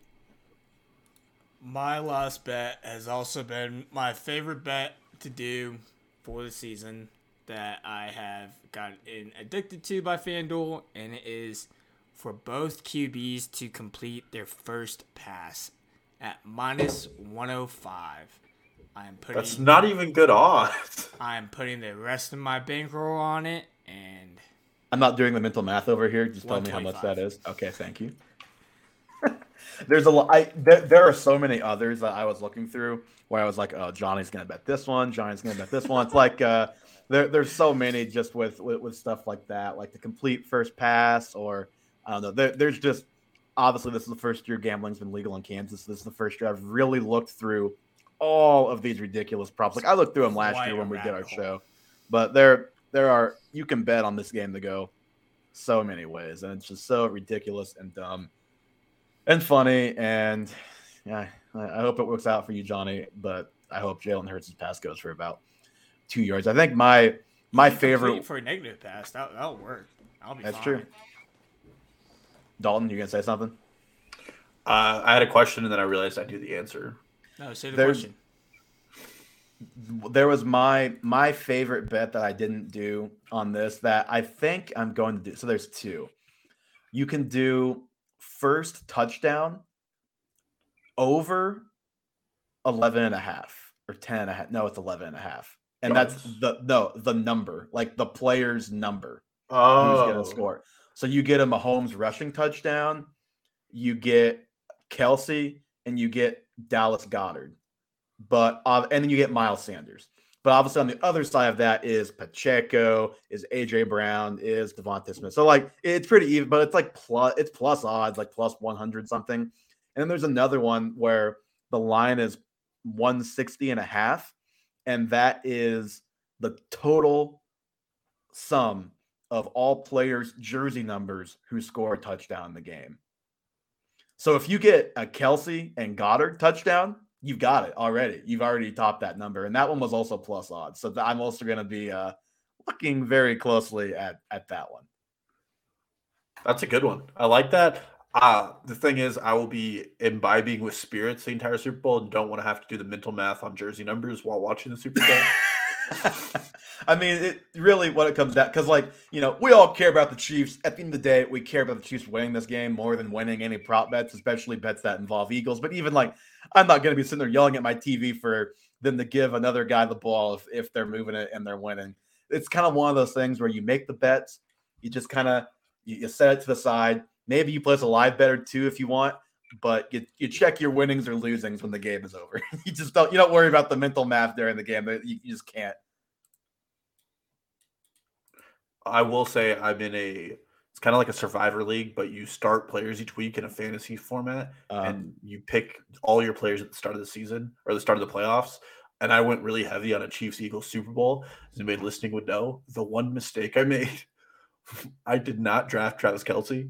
My last bet has also been my favorite bet to do for the season that I have gotten addicted to by FanDuel, and it is for both Q Bs to complete their first pass at minus one oh five. I am putting That's not even good odds. I am putting the rest of my bankroll on it, and I'm not doing the mental math over here. Just tell me how much that is. Okay, thank you. There's a lot. I there, there are so many others that I was looking through where I was like, oh, Johnny's gonna bet this one. Johnny's gonna bet this one. It's like uh, there there's so many just with, with with stuff like that, like the complete first pass, or I don't know. There, there's just obviously this is the first year gambling's been legal in Kansas. This is the first year I've really looked through all of these ridiculous props. Like I looked through them last Quite year when we did our hole. show, but there there are you can bet on this game to go so many ways, and it's just so ridiculous and dumb. And funny, and yeah, I hope it works out for you, Johnny. But I hope Jalen Hurts' pass goes for about two yards. I think my my favorite for a negative pass that that'll work. I'll be. That's fine. true. Dalton, you gonna say something? Uh, I had a question, and then I realized I knew the answer. No, say the There's, question. there was my my favorite bet that I didn't do on this that I think I'm going to do. So there's two. You can do first touchdown over eleven and a half or ten and a half. No, it's eleven and a half. And that's the no the number, like the player's number. Oh. Who's going to score. So you get a Mahomes rushing touchdown, you get Kelsey, and you get Dallas Goedert. But uh, and then you get Miles Sanders. But obviously on the other side of that is Pacheco, is A J Brown, is Devonta Smith. So like it's pretty even, but it's like plus it's plus odds, like plus one hundred something. And then there's another one where the line is one sixty and a half, and that is the total sum of all players' jersey numbers who score a touchdown in the game. So if you get a Kelsey and Goddard touchdown, you've got it already. You've already topped that number. And that one was also plus odds. So I'm also going to be uh, looking very closely at, at that one. That's a good one. I like that. Uh, the thing is, I will be imbibing with spirits the entire Super Bowl and don't want to have to do the mental math on jersey numbers while watching the Super Bowl. I mean, it really what it comes down, because like, you know, we all care about the Chiefs. At the end of the day, we care about the Chiefs winning this game more than winning any prop bets, especially bets that involve Eagles. But even like, I'm not going to be sitting there yelling at my T V for them to give another guy the ball if, if they're moving it and they're winning. It's kind of one of those things where you make the bets, you just kind of you, you set it to the side. Maybe you place a live bet or two if you want, but you, you check your winnings or losings when the game is over. you just don't you don't worry about the mental math during the game. You, you just can't. I will say I'm in a it's kind of like a survivor league, but you start players each week in a fantasy format, uh, and you pick all your players at the start of the season or the start of the playoffs. And I went really heavy on a Chiefs Eagles Super Bowl. As anybody listening would know, the one mistake I made, I did not draft Travis Kelce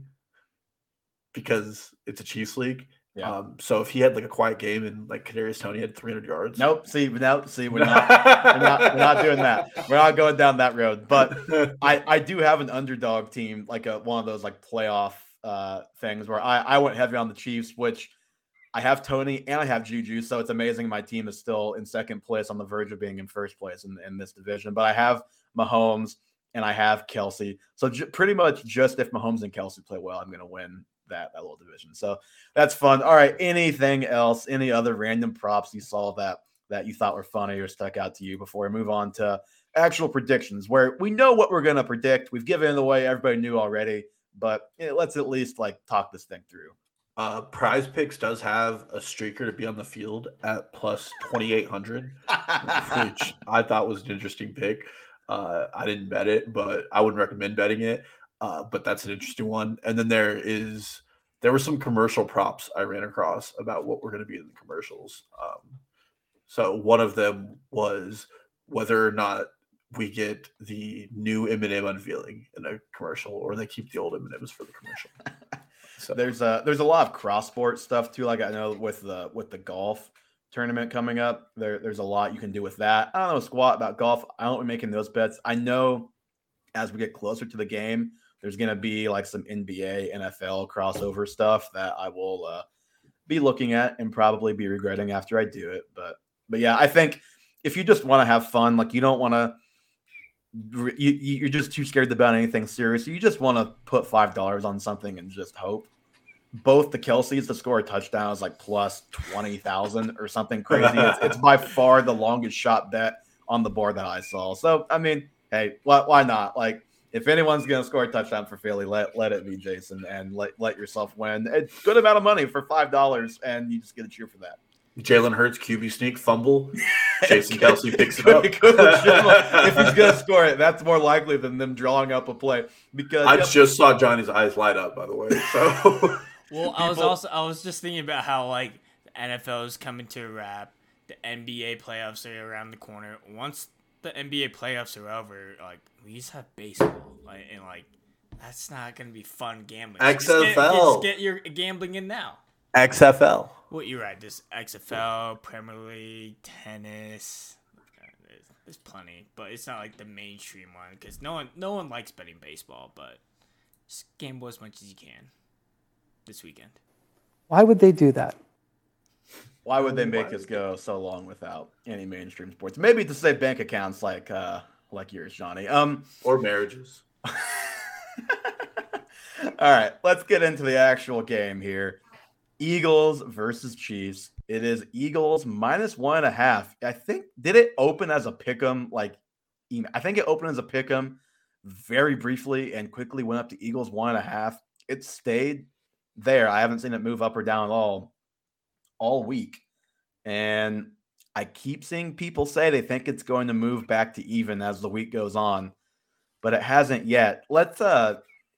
because it's a Chiefs league. Yeah. Um, so if he had like a quiet game and like Kadarius Toney had three hundred yards, nope. See, nope. See, we're not, we're not, we're not doing that. We're not going down that road. But I, I do have an underdog team, like a one of those like playoff uh, things where I, I went heavy on the Chiefs, which I have Toney and I have Juju. So it's amazing my team is still in second place, on the verge of being in first place in, in this division. But I have Mahomes and I have Kelsey. So j- pretty much just if Mahomes and Kelsey play well, I'm going to win that, that little division. So that's fun. All right. Anything else? Any other random props you saw that that you thought were funny or stuck out to you before we move on to actual predictions, where we know what we're going to predict? We've given it away. Everybody knew already, but you know, let's at least like talk this thing through. Uh, Prize Picks does have a streaker to be on the field at plus twenty-eight hundred, which I thought was an interesting pick. Uh, I didn't bet it, but I wouldn't recommend betting it. Uh, but that's an interesting one. And then there is there were some commercial props I ran across about what were going to be in the commercials. Um, so one of them was whether or not we get the new M and M unveiling in a commercial, or they keep the old M and M's for the commercial. So there's a there's a lot of cross sport stuff too. Like I know with the with the golf tournament coming up, there there's a lot you can do with that. I don't know squat about golf. I don't be making those bets. I know as we get closer to the game, there's going to be like some N B A, N F L crossover stuff that I will uh, be looking at and probably be regretting after I do it. But, but yeah, I think if you just want to have fun, like you don't want to, you, you're just too scared to bet anything serious. You just want to put five dollars on something and just hope. Both the Kelseys to score a touchdown is like plus twenty thousand or something crazy. It's, it's by far the longest shot bet on the board that I saw. So, I mean, hey, why, why not? Like, if anyone's going to score a touchdown for Philly, let let it be Jason, and let, let yourself win a good amount of money for five dollars, and you just get a cheer for that. Jalen Hurts, Q B sneak, fumble. Jason Kelce picks it up. If he's going to score it, that's more likely than them drawing up a play. Because I yep. just saw Johnny's eyes light up, by the way. So, well, I was also I was just thinking about how like the N F L is coming to a wrap. The N B A playoffs are around the corner. Once the N B A playoffs are over, like we just have baseball, like, and like that's not gonna be fun gambling. X Just F L, get, just get your gambling in now. X F L. Well, you're right. There's X F L, Premier League, tennis. There's, there's plenty, but it's not like the mainstream one because no one, no one likes betting baseball. But just gamble as much as you can this weekend. Why would they do that? Why would they make Why? us go so long without any mainstream sports? Maybe to save bank accounts like uh, like yours, Johnny. Um, Or marriages. All right, let's get into the actual game here. Eagles versus Chiefs. It is Eagles minus one and a half. I think did it open as a pick'em? Like, I think it opened as a pick'em very briefly and quickly went up to Eagles one and a half. It stayed there. I haven't seen it move up or down at all all week. And I keep seeing people say they think it's going to move back to even as the week goes on, but it hasn't yet. Let's uh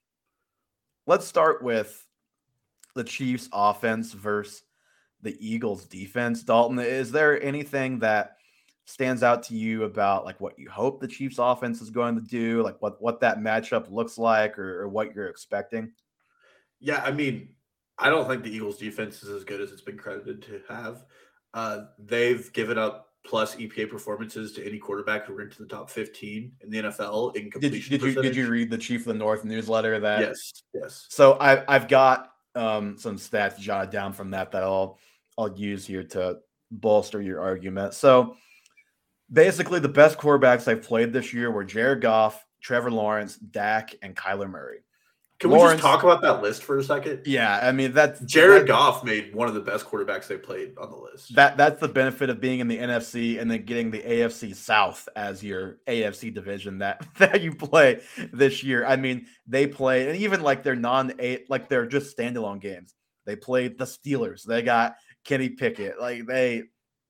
let's start with the Chiefs offense versus the Eagles defense. Dalton, is there anything that stands out to you about like what you hope the Chiefs offense is going to do, like what what that matchup looks like, or, or what you're expecting? Yeah, I mean, I don't think the Eagles defense is as good as it's been credited to have. Uh, they've given up plus E P A performances to any quarterback who ranked in the top fifteen in the N F L in Did, completion did you percentage. did you read the Chief of the North newsletter? That Yes, yes. So I I've got um, some stats jotted down from that that I'll I'll use here to bolster your argument. So basically, the best quarterbacks they've played this year were Jared Goff, Trevor Lawrence, Dak, and Kyler Murray. Can Lawrence, we just talk about that list for a second? Yeah, I mean that's Jared that, Goff made one of the best quarterbacks they played on the list. That that's the benefit of being in the N F C and then getting the A F C South as your A F C division that that you play this year. I mean, they play, and even like their non eight, like they're just standalone games. They played the Steelers. They got Kenny Pickett. Like they,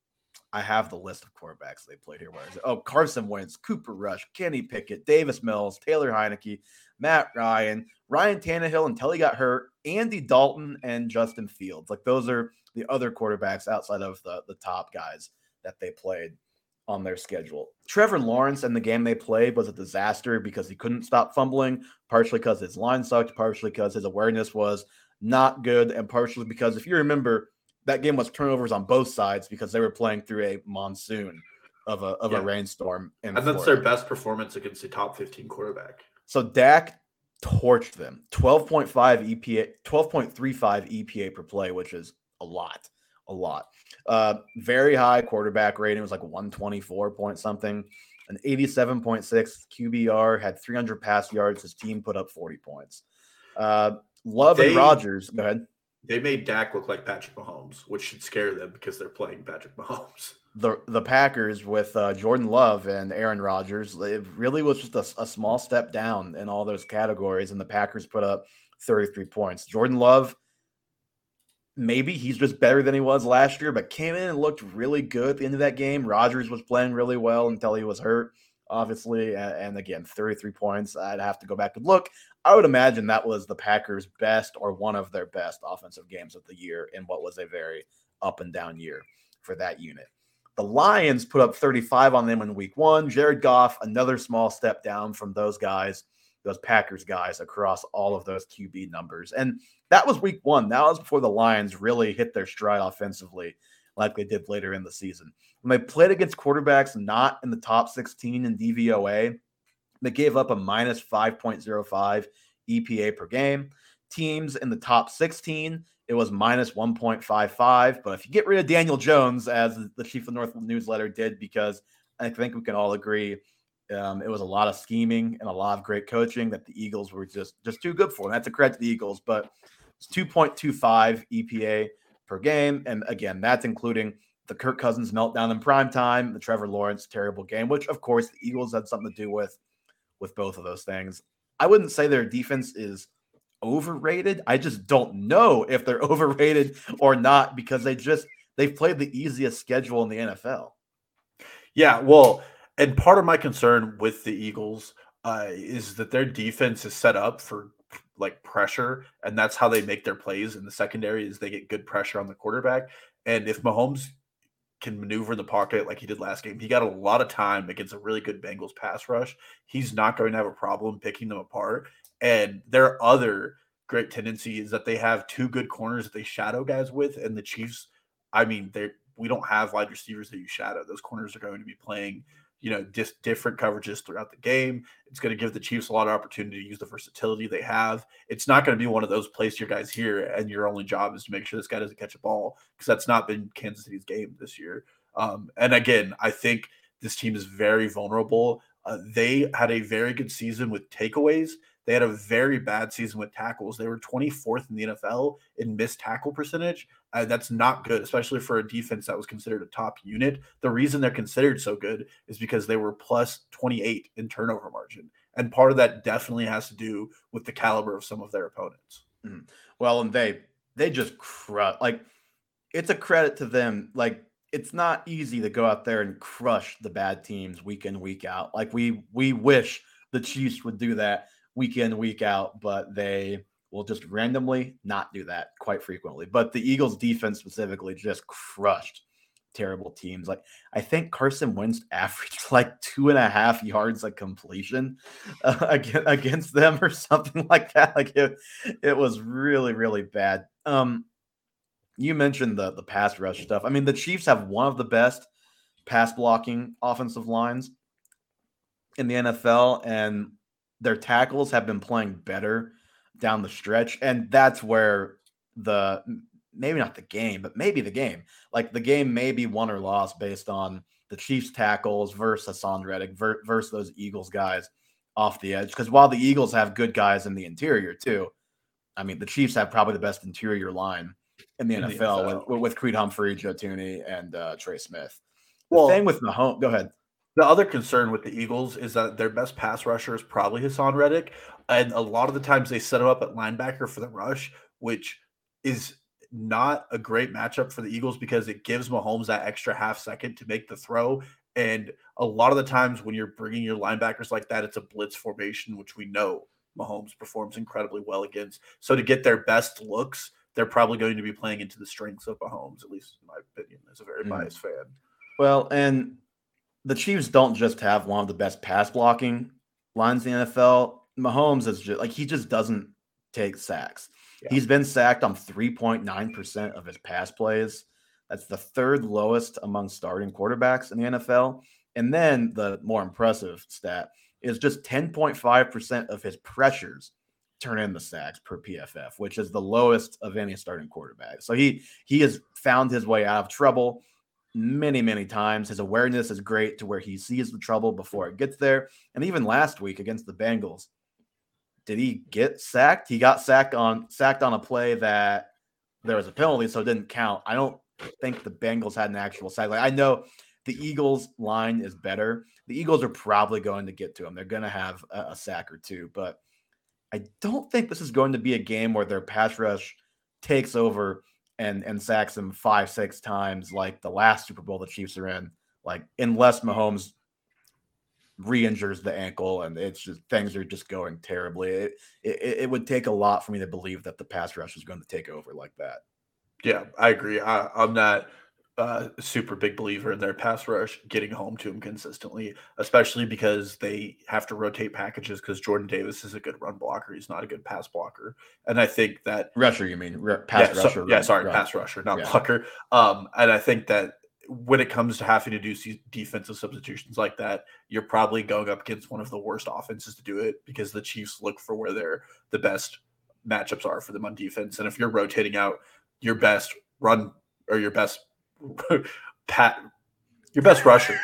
I have the list of quarterbacks they played here. Where is it? Oh, Carson Wentz, Cooper Rush, Kenny Pickett, Davis Mills, Taylor Heineke, Matt Ryan, Ryan Tannehill until he got hurt, Andy Dalton, and Justin Fields. Like those are the other quarterbacks outside of the, the top guys that they played on their schedule. Trevor Lawrence in the game they played was a disaster because he couldn't stop fumbling, partially because his line sucked, partially because his awareness was not good, and partially because if you remember, that game was turnovers on both sides because they were playing through a monsoon of a of yeah. a rainstorm. In and that's Florida. Their best performance against a top fifteen quarterback. So Dak torched them. twelve point five E P A, twelve point three five E P A per play, which is a lot, a lot. Uh, very high quarterback rating. It was like one twenty-four point something. An eighty-seven point six Q B R, had three hundred pass yards. His team put up forty points. Uh, Love they, and Rodgers. Go ahead. They made Dak look like Patrick Mahomes, which should scare them because they're playing Patrick Mahomes. The the Packers with uh, Jordan Love and Aaron Rodgers, it really was just a, a small step down in all those categories, and the Packers put up thirty-three points. Jordan Love, maybe he's just better than he was last year, but came in and looked really good at the end of that game. Rodgers was playing really well until he was hurt, obviously, and, and again, thirty-three points. I'd have to go back and look. I would imagine that was the Packers' best or one of their best offensive games of the year in what was a very up and down year for that unit. The Lions put up thirty-five on them in week one. Jared Goff, another small step down from those guys, those Packers guys across all of those Q B numbers. And that was week one. That was before the Lions really hit their stride offensively like they did later in the season. When they played against quarterbacks not in the top sixteen in D V O A, they gave up a minus five point oh five E P A per game. Teams in the top sixteen, it was minus one point five five. But if you get rid of Daniel Jones, as the Chief of the North newsletter did, because I think we can all agree um, it was a lot of scheming and a lot of great coaching that the Eagles were just, just too good for. And that's a credit to the Eagles, but it's two point two five E P A per game. And again, that's including the Kirk Cousins meltdown in prime time, the Trevor Lawrence terrible game, which of course the Eagles had something to do with. with both of those things. I wouldn't say their defense is overrated. I just don't know if they're overrated or not because they just, they've played the easiest schedule in the N F L. Yeah, well, and part of my concern with the Eagles uh, is that their defense is set up for like pressure, and that's how they make their plays in the secondary is they get good pressure on the quarterback. And if Mahomes can maneuver in the pocket like he did last game, he got a lot of time against a really good Bengals pass rush. He's not going to have a problem picking them apart. And their other great tendency is that they have two good corners that they shadow guys with. And the Chiefs, I mean, they we don't have wide receivers that you shadow. Those corners are going to be playing you know, just different coverages throughout the game. It's going to give the Chiefs a lot of opportunity to use the versatility they have. It's not going to be one of those place your guys here and your only job is to make sure this guy doesn't catch a ball, because that's not been Kansas City's game this year. Um, and again, I think this team is very vulnerable. Uh, they had a very good season with takeaways. They had a very bad season with tackles. They were twenty-fourth in the N F L in missed tackle percentage. Uh, that's not good, especially for a defense that was considered a top unit. The reason they're considered so good is because they were plus twenty-eight in turnover margin. And part of that definitely has to do with the caliber of some of their opponents. Mm-hmm. Well, and they they just crush. Like, it's a credit to them. Like, it's not easy to go out there and crush the bad teams week in, week out. Like, we we wish the Chiefs would do that week in, week out, but they will just randomly not do that quite frequently. But the Eagles defense specifically just crushed terrible teams. Like, I think Carson Wentz averaged like two and a half yards a completion uh, against, against them or something like that. Like, it, it was really, really bad. Um, you mentioned the, the pass rush stuff. I mean, the Chiefs have one of the best pass blocking offensive lines in the N F L, and their tackles have been playing better down the stretch. And that's where the, maybe not the game, but maybe the game, like the game may be won or lost based on the Chiefs tackles versus Haason Reddick versus those Eagles guys off the edge. Because while the Eagles have good guys in the interior too, I mean, the Chiefs have probably the best interior line in the in N F L, the N F L. With, with Creed Humphrey, Joe Thuney, and uh, Trey Smith. The well, thing with Mahomes, go ahead. The other concern with the Eagles is that their best pass rusher is probably Haason Reddick. And a lot of the times they set him up at linebacker for the rush, which is not a great matchup for the Eagles because it gives Mahomes that extra half second to make the throw. And a lot of the times when you're bringing your linebackers like that, it's a blitz formation, which we know Mahomes performs incredibly well against. So to get their best looks, they're probably going to be playing into the strengths of Mahomes, at least in my opinion, as a very mm. biased fan. Well, and the Chiefs don't just have one of the best pass blocking lines in the N F L. Mahomes is just like, he just doesn't take sacks. Yeah. He's been sacked on three point nine percent of his pass plays. That's the third lowest among starting quarterbacks in the N F L. And then the more impressive stat is just ten point five percent of his pressures turn into sacks per P F F, which is the lowest of any starting quarterback. So he he has found his way out of trouble many, many times. His awareness is great to where he sees the trouble before it gets there. And even last week against the Bengals, did he get sacked? He got sacked on sacked on a play that there was a penalty, so it didn't count. I don't think the Bengals had an actual sack. Like, I know the Eagles line is better. The Eagles are probably going to get to him. They're going to have a, a sack or two, but I don't think this is going to be a game where their pass rush takes over and, and sacks him five, six times like the last Super Bowl the Chiefs are in. Like, unless Mahomes re-injures the ankle and it's just things are just going terribly. It, it it would take a lot for me to believe that the pass rush is going to take over like that. Yeah, I agree. I, I'm not uh, a super big believer in their pass rush getting home to him consistently, especially because they have to rotate packages because Jordan Davis is a good run blocker. He's not a good pass blocker. And I think that rusher, you mean R- pass yeah, rusher? So, yeah, sorry, run. pass rusher, not yeah. blocker. Um, and I think that when it comes to having to do defensive substitutions like that, you're probably going up against one of the worst offenses to do it because the Chiefs look for where their the best matchups are for them on defense. And if you're rotating out your best run or your best pat, your best rusher.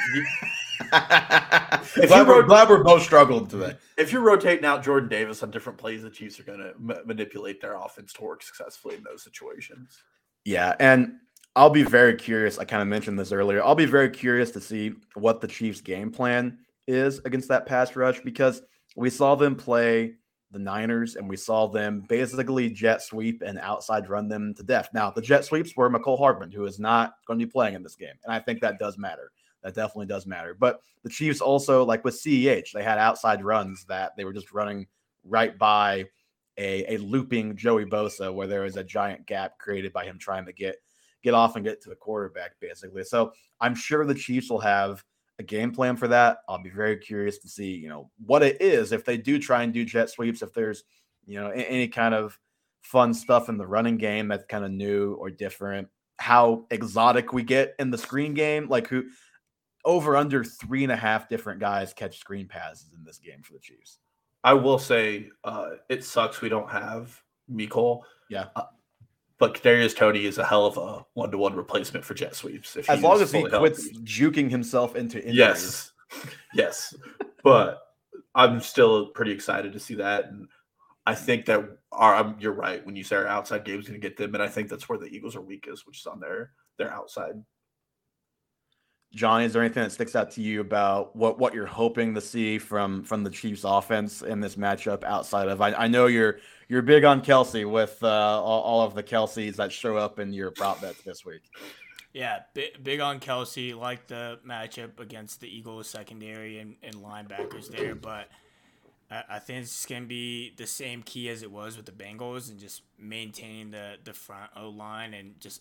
if glad, we're, glad we're both struggling today. If you're rotating out Jordan Davis on different plays, the Chiefs are going to ma- manipulate their offense to work successfully in those situations. Yeah, and I'll be very curious. I kind of mentioned this earlier. I'll be very curious to see what the Chiefs' game plan is against that pass rush because we saw them play the Niners and we saw them basically jet sweep and outside run them to death. Now, the jet sweeps were Mecole Hardman, who is not going to be playing in this game. And I think that does matter. That definitely does matter. But the Chiefs also, like with C E H, they had outside runs that they were just running right by a, a looping Joey Bosa where there was a giant gap created by him trying to get get off and get to the quarterback, basically. So I'm sure the Chiefs will have a game plan for that. I'll be very curious to see, you know, what it is if they do try and do jet sweeps, if there's, you know, any kind of fun stuff in the running game that's kind of new or different, how exotic we get in the screen game. Like who, over under three and a half different guys catch screen passes in this game for the Chiefs. I will say uh, it sucks we don't have Mecole. Yeah. Uh, but Kadarius Toney is a hell of a one-to-one replacement for jet sweeps. If as he long is as he fully quits healthy. juking himself into injuries. Yes. Yes. But I'm still pretty excited to see that. And I think that our, um, you're right when you say our outside game is going to get them. And I think that's where the Eagles are weakest, which is on their, their outside. Johnny, is there anything that sticks out to you about what, what you're hoping to see from, from the Chiefs offense in this matchup outside of, I, I know you're, you're big on Kelsey with uh, all, all of the Kelseys that show up in your prop bets this week. Yeah, big, big on Kelsey, like the matchup against the Eagles secondary and, and linebackers there, but I, I think it's going to be the same key as it was with the Bengals and just maintaining the, the front O-line and just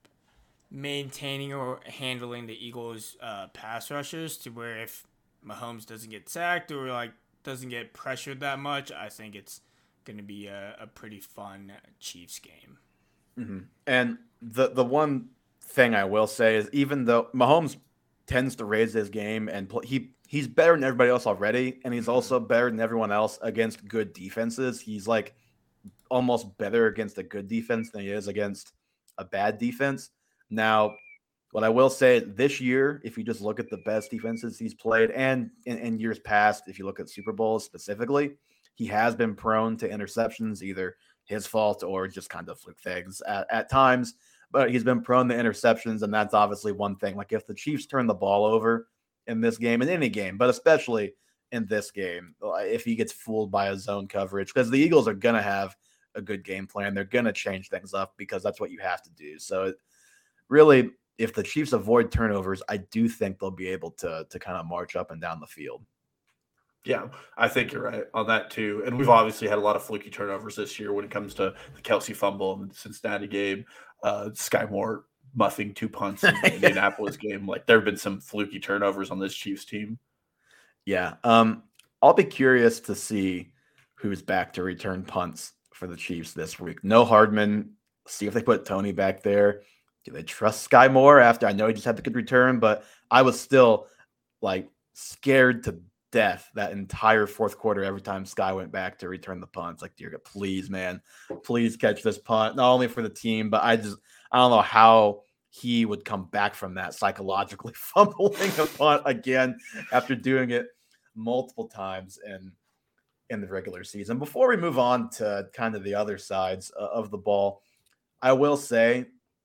maintaining or handling the Eagles' uh, pass rushers to where if Mahomes doesn't get sacked or like doesn't get pressured that much, I think it's going to be a, a pretty fun Chiefs game. Mm-hmm. And the the one thing I will say is even though Mahomes tends to raise his game and play, he he's better than everybody else already, and he's also better than everyone else against good defenses. He's like almost better against a good defense than he is against a bad defense. Now, what I will say this year, if you just look at the best defenses he's played, and in, in years past, if you look at Super Bowls specifically, he has been prone to interceptions, either his fault or just kind of fluke things at, at times. But he's been prone to interceptions, and that's obviously one thing. Like if the Chiefs turn the ball over in this game, in any game, but especially in this game, if he gets fooled by a zone coverage, because the Eagles are going to have a good game plan. They're going to change things up because that's what you have to do. So really, if the Chiefs avoid turnovers, I do think they'll be able to, to kind of march up and down the field. Yeah, I think you're right on that too. And we've obviously had a lot of fluky turnovers this year when it comes to the Kelsey fumble in the Cincinnati game, uh, Sky Moore muffing two punts in the Indianapolis game. Like there have been some fluky turnovers on this Chiefs team. Yeah. Um, I'll be curious to see who's back to return punts for the Chiefs this week. No Hardman. See if they put Toney back there. Do they trust Sky Moore after? I know he just had the good return, but I was still like scared to death that entire fourth quarter every time Sky went back to return the punts. Like, dear God, please, man, please catch this punt, not only for the team, but I just I don't know how he would come back from that psychologically fumbling a punt again after doing it multiple times in in the regular season. Before we move on to kind of the other sides of the ball, I will say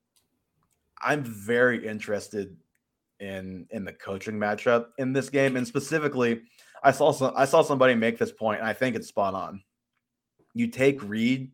I'm very interested in in the coaching matchup in this game, and specifically, I saw some, I saw somebody make this point, and I think it's spot on. You take Reed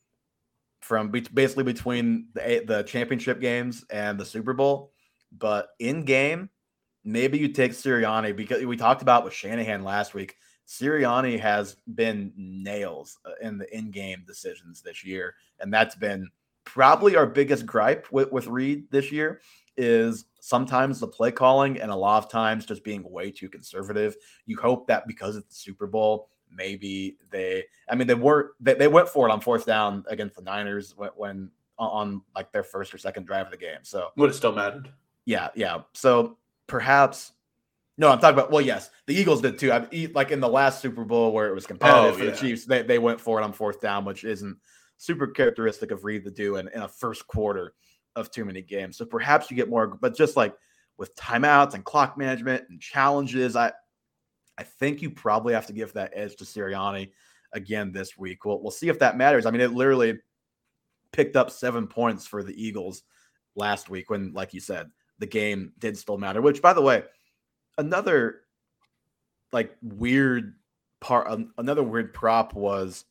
from be- basically between the the championship games and the Super Bowl, but in game, maybe you take Sirianni, because we talked about with Shanahan last week. Sirianni has been nails in the in-game decisions this year, and that's been probably our biggest gripe with, with Reed this year is sometimes the play calling and a lot of times just being way too conservative. You hope that because it's the Super Bowl, maybe they, I mean, they were, they, they went for it on fourth down against the Niners when, when on like their first or second drive of the game. So would it still mattered? Yeah. Yeah. So perhaps, no, I'm talking about, well, yes, the Eagles did too. I like in the last Super Bowl where it was competitive oh, for yeah. the Chiefs, they, they went for it on fourth down, which isn't super characteristic of Reed to do in, in a first quarter of too many games. So perhaps you get more, but just like with timeouts and clock management and challenges, I I think you probably have to give that edge to Sirianni again this week. We'll, we'll see if that matters. I mean, it literally picked up seven points for the Eagles last week when, like you said, the game did still matter, which, by the way, another like weird part, another weird prop was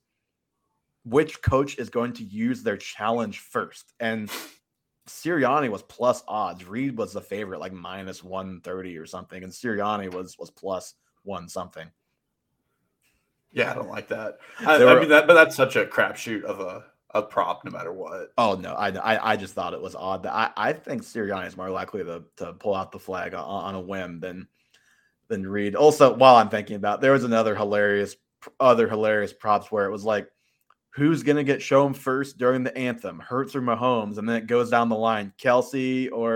which coach is going to use their challenge first. And Sirianni was plus odds. Reed was the favorite, like minus one thirty or something. And Sirianni was, was plus one something. Yeah, I don't like that. I, were, I mean, that, but that's such a crapshoot of a, a prop no matter what. Oh, no, I, I, I just thought it was odd. I, I think Sirianni is more likely to, to pull out the flag on, on a whim than, than Reed. Also, while I'm thinking about, there was another hilarious, other hilarious props where it was like, who's going to get shown first during the anthem, Hurts or Mahomes? And then it goes down the line, Kelsey or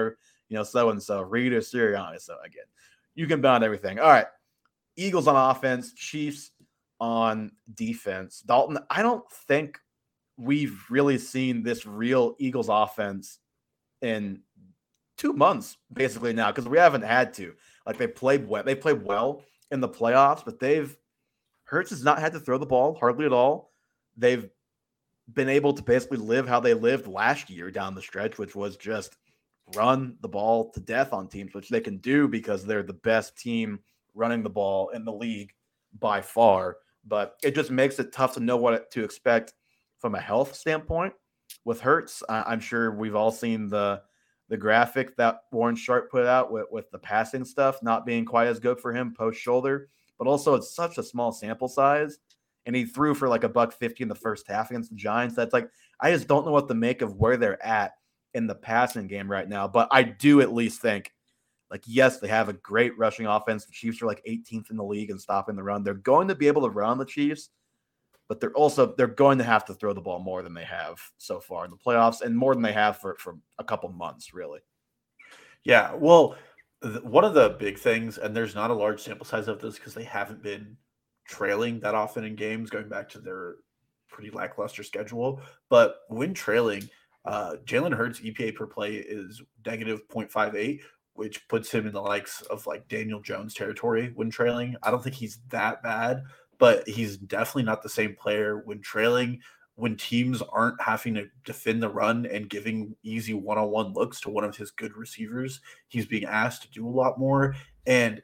you know, so and so, Reed or Sirianni. So again, you can bound everything. All right, Eagles on offense, Chiefs on defense. Dalton, I don't think we've really seen this real Eagles offense in two months basically now, because we haven't had to. Like they played well, they played well in the playoffs, but they've Hurts has not had to throw the ball hardly at all. They've been able to basically live how they lived last year down the stretch, which was just run the ball to death on teams, which they can do because they're the best team running the ball in the league by far. But it just makes it tough to know what to expect from a health standpoint with Hurts. I'm sure we've all seen the the graphic that Warren Sharp put out with, with the passing stuff not being quite as good for him post shoulder, but also it's such a small sample size. And he threw for like a buck fifty in the first half against the Giants. That's like, I just don't know what to make of where they're at in the passing game right now. But I do at least think, like, yes, they have a great rushing offense. The Chiefs are like eighteenth in the league in stopping the run. They're going to be able to run the Chiefs, but they're also they're going to have to throw the ball more than they have so far in the playoffs, and more than they have for, for a couple months, really. Yeah, well, th- one of the big things, and there's not a large sample size of this because they haven't been trailing that often in games, going back to their pretty lackluster schedule. But when trailing, uh, Jalen Hurts' E P A per play is negative zero point five eight, which puts him in the likes of like Daniel Jones territory when trailing. I don't think he's that bad, but he's definitely not the same player when trailing, when teams aren't having to defend the run and giving easy one-on-one looks to one of his good receivers. He's being asked to do a lot more. And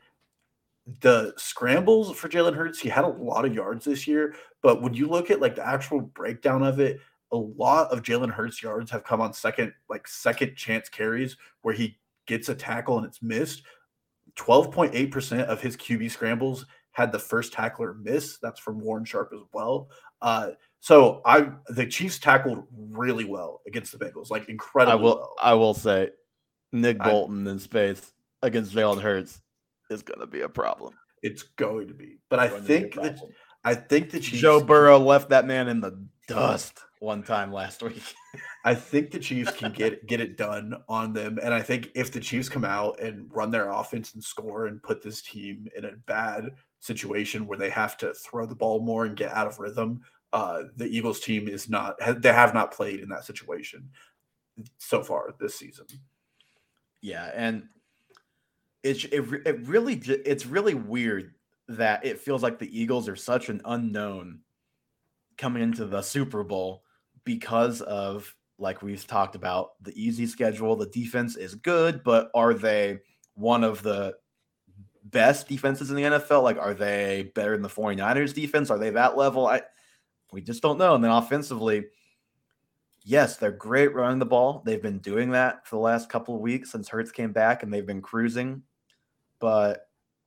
the scrambles for Jalen Hurts, he had a lot of yards this year, but when you look at like the actual breakdown of it, a lot of Jalen Hurts yards have come on second, like second chance carries where he gets a tackle and it's missed. twelve point eight percent of his Q B scrambles had the first tackler miss. That's from Warren Sharp as well. Uh, so I the Chiefs tackled really well against the Bengals, like incredibly I will, well. I will say, Nick I- Bolton in space against Jalen Hurts is going to be a problem. It's going to be, but I Going to be a think that problem. I think the Chiefs. Joe Burrow left that man in the dust one time last week. I think the Chiefs can get get it done on them, and I think if the Chiefs come out and run their offense and score and put this team in a bad situation where they have to throw the ball more and get out of rhythm, uh, the Eagles team is not. They have not played in that situation so far this season. Yeah, and it's it, it really it's really weird that it feels like the Eagles are such an unknown coming into the Super Bowl because of, like we've talked about, the easy schedule. The defense is good, but are they one of the best defenses in the N F L? Like, are they better than the 49ers defense? Are they that level? I we just don't know. And then offensively, yes, they're great running the ball. They've been doing that for the last couple of weeks since Hurts came back, and they've been cruising. But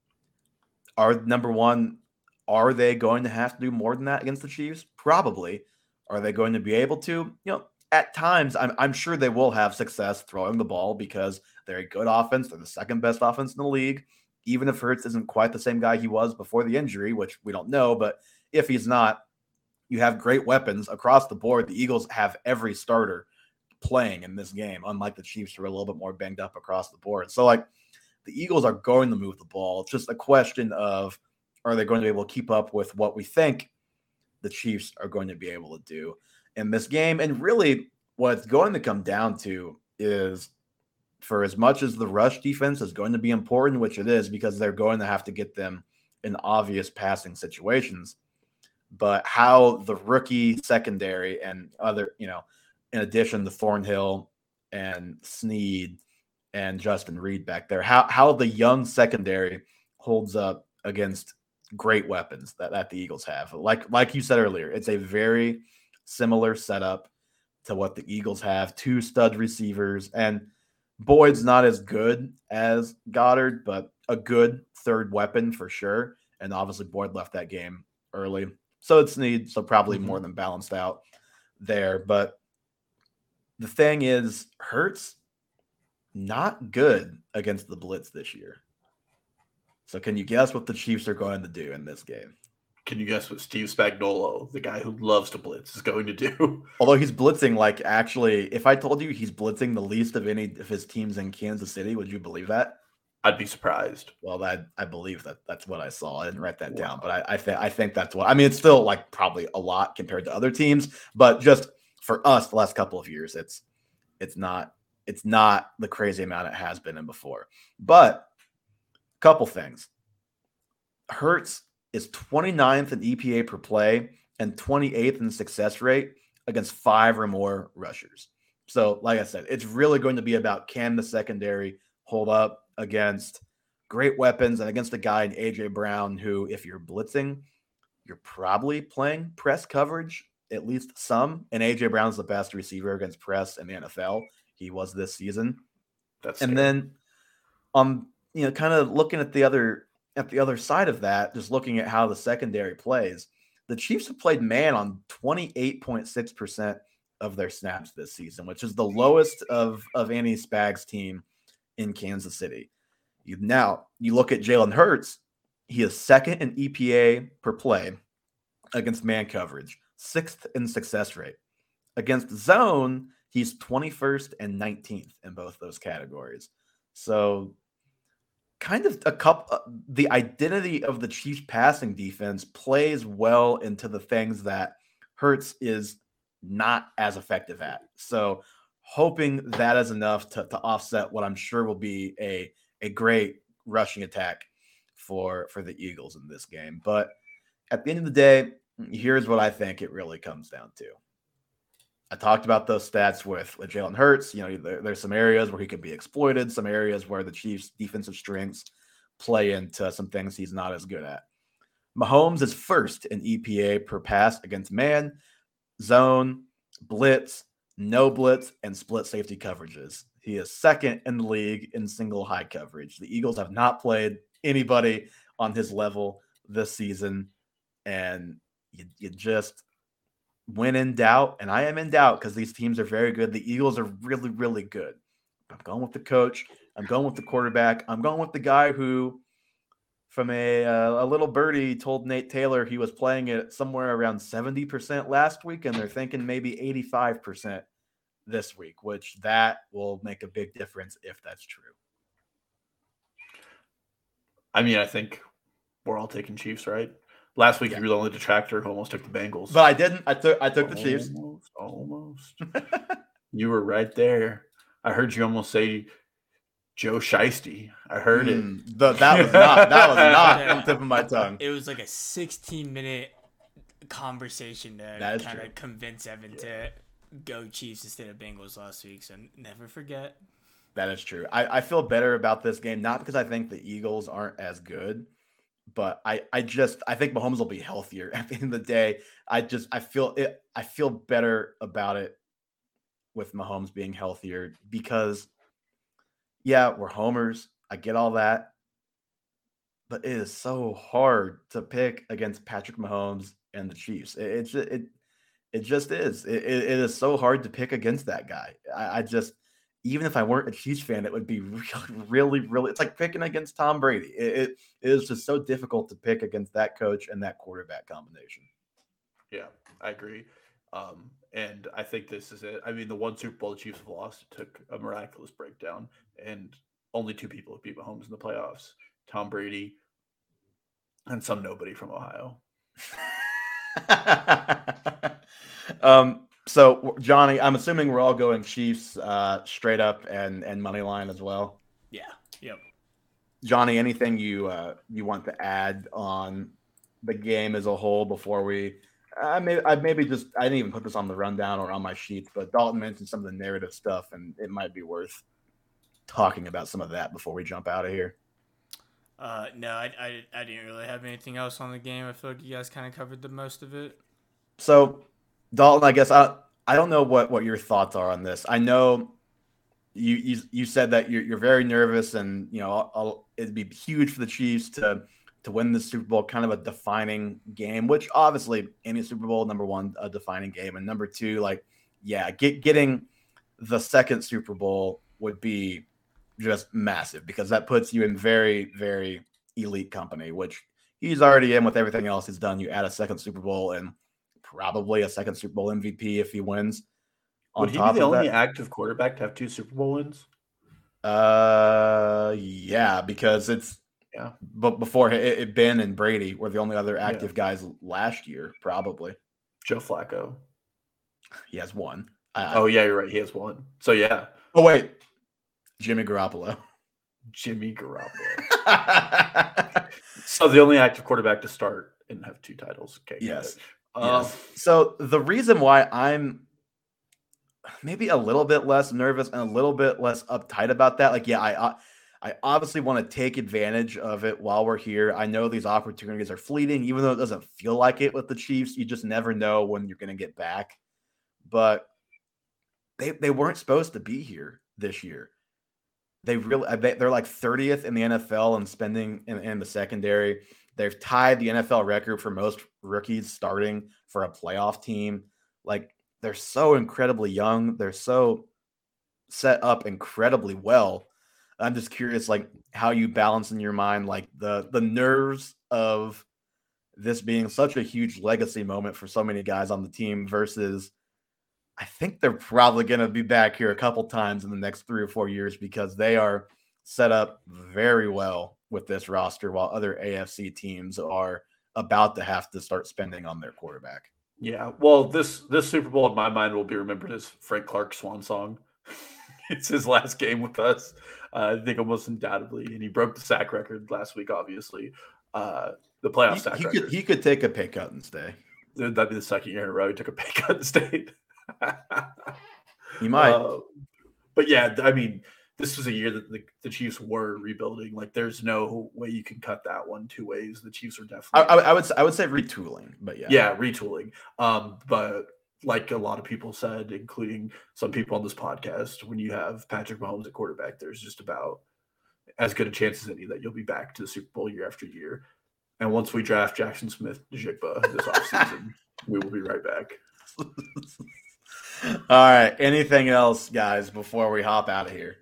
are number one, are they going to have to do more than that against the Chiefs? Probably. Are they going to be able to? You know, at times, I'm, I'm sure they will have success throwing the ball because they're a good offense. They're the second best offense in the league. Even if Hurts isn't quite the same guy he was before the injury, which we don't know, but if he's not, you have great weapons across the board. The Eagles have every starter playing in this game, unlike the Chiefs, who are a little bit more banged up across the board. So, like, the Eagles are going to move the ball. It's just a question of, are they going to be able to keep up with what we think the Chiefs are going to be able to do in this game? And really, what it's going to come down to is, for as much as the rush defense is going to be important, which it is because they're going to have to get them in obvious passing situations, but how the rookie secondary and other, you know, in addition to Thornhill and Snead and Justin Reed back there, how how the young secondary holds up against great weapons that, that the Eagles have. Like like you said earlier, it's a very similar setup to what the Eagles have. Two stud receivers, and Boyd's not as good as Goddard, but a good third weapon for sure. And obviously Boyd left that game early. So it's Snead, so probably mm-hmm. more than balanced out there. But the thing is, Hurts not good against the blitz this year. So can you guess what the Chiefs are going to do in this game? Can you guess what Steve Spagnuolo, the guy who loves to blitz, is going to do? Although he's blitzing, like actually, if I told you he's blitzing the least of any of his teams in Kansas City, would you believe that? I'd be surprised. Well, that I believe that that's what I saw. I didn't write that Wow. down, but I, I think I think that's what I mean. It's still like probably a lot compared to other teams, but just for us, the last couple of years, it's it's not it's not the crazy amount it has been in before. But a couple things. Hurts is twenty-ninth in E P A per play and twenty-eighth in success rate against five or more rushers. So, like I said, it's really going to be about can the secondary hold up against great weapons and against a guy in A J Brown who, if you're blitzing, you're probably playing press coverage, at least some. And A J Brown's the best receiver against press in the N F L. He was this season. That's and scary. then, um, you know, kind of looking at the other at the other side of that, just looking at how the secondary plays, the Chiefs have played man on twenty-eight point six percent of their snaps this season, which is the lowest of of any Spags team in Kansas City. You now you look at Jalen Hurts, he is second in E P A per play against man coverage, sixth in success rate. Against zone, he's twenty-first and nineteenth in both those categories. So kind of a couple, the identity of the Chiefs passing defense plays well into the things that Hurts is not as effective at. So hoping that is enough to, to offset what I'm sure will be a, a great rushing attack for, for the Eagles in this game. But at the end of the day, here's what I think it really comes down to. I talked about those stats with, with Jalen Hurts. You know, there, there's some areas where he could be exploited, some areas where the Chiefs' defensive strengths play into some things he's not as good at. Mahomes is first in E P A per pass against man, zone, blitz, no blitz, and split safety coverages. He is second in the league in single high coverage. The Eagles have not played anybody on his level this season, and you, you just – when in doubt, and I am in doubt because these teams are very good. The Eagles are really, really good. I'm going with the coach. I'm going with the quarterback. I'm going with the guy who, from a uh, a little birdie, told Nate Taylor he was playing it somewhere around seventy percent last week, and they're thinking maybe eighty-five percent this week, which that will make a big difference if that's true. I mean, I think we're all taking Chiefs, right? Last week, Yeah. you were the only detractor who almost took the Bengals. But I didn't. I took I took the Chiefs. Almost, almost. You were right there. I heard you almost say Joe Shiesty. I heard it. Mm, the, that was not that was not on the tip of my tongue. It was like a sixteen minute conversation to That is kind true. of convince Evan to go Chiefs instead of Bengals last week. So never forget. That is true. I, I feel better about this game, not because I think the Eagles aren't as good, but I, I just I think Mahomes will be healthier at the end of the day. I just I feel it I feel better about it with Mahomes being healthier because yeah, we're homers. I get all that. But it is so hard to pick against Patrick Mahomes and the Chiefs. It it it, it just is. It, it, it is so hard to pick against that guy. I, I just even if I weren't a Chiefs fan, it would be really, really, really. It's like picking against Tom Brady. It, it, it is just so difficult to pick against that coach and that quarterback combination. Yeah, I agree. Um, and I think this is it. I mean, the one Super Bowl the Chiefs have lost took a miraculous breakdown, and only two people have beat Mahomes in the playoffs: Tom Brady and some nobody from Ohio. um. So, Johnny, I'm assuming we're all going Chiefs uh, straight up and, and money line as well. Yeah. Yep. Johnny, anything you uh, you want to add on the game as a whole before we? I may I maybe just I didn't even put this on the rundown or on my sheets, but Dalton mentioned some of the narrative stuff, and it might be worth talking about some of that before we jump out of here. Uh, no, I, I, I didn't really have anything else on the game. I feel like you guys kind of covered the most of it. So, Dalton, I guess I I don't know what, what your thoughts are on this. I know you you, you said that you're you're very nervous, and you know I'll, I'll, it'd be huge for the Chiefs to to win the Super Bowl, kind of a defining game. Which obviously any Super Bowl, number one, a defining game, and number two, like yeah, get getting the second Super Bowl would be just massive because that puts you in very very elite company, which he's already in with everything else he's done. You add a second Super Bowl and probably a second Super Bowl M V P if he wins. Would he be the only that, active quarterback to have two Super Bowl wins? Uh, yeah, because it's yeah. But before it, it, Ben and Brady were the only other active yeah. guys last year, probably. Joe Flacco. He has one. I, oh, yeah, you're right. He has one. So, yeah. Oh, wait. Jimmy Garoppolo. Jimmy Garoppolo. So, the only active quarterback to start and have two titles. Okay. Yes. Um, yes. So, the reason why I'm maybe a little bit less nervous and a little bit less uptight about that, like, yeah, I I obviously want to take advantage of it while we're here. I know these opportunities are fleeting, even though it doesn't feel like it with the Chiefs. You just never know when you're going to get back. But they they weren't supposed to be here this year. They really they're like thirtieth in the N F L in spending in, in the secondary. They've tied the N F L record for most rookies starting for a playoff team. Like, they're so incredibly young. They're so set up incredibly well. I'm just curious, like, how you balance in your mind, like, the the nerves of this being such a huge legacy moment for so many guys on the team versus I think they're probably going to be back here a couple times in the next three or four years because they are set up very well with this roster while other A F C teams are about to have to start spending on their quarterback. Yeah, well, this this Super Bowl in my mind will be remembered as Frank Clark's swan song. It's his last game with us, uh, I think almost undoubtedly, and he broke the sack record last week, obviously. Uh, the playoff he, sack he record. Could, he could take a pay cut and stay. That'd be the second year in a row he took a pay cut and stayed. He might. Uh, but, yeah, I mean, this was a year that the, the Chiefs were rebuilding. Like, there's no way you can cut that one two ways. The Chiefs are definitely. I, I, I would I would say retooling, but yeah. Yeah, retooling. Um, but like a lot of people said, including some people on this podcast, when you have Patrick Mahomes at quarterback, there's just about as good a chance as any that you'll be back to the Super Bowl year after year. And once we draft Jackson Smith-Njigba this offseason, we will be right back. All right. Anything else, guys, before we hop out of here?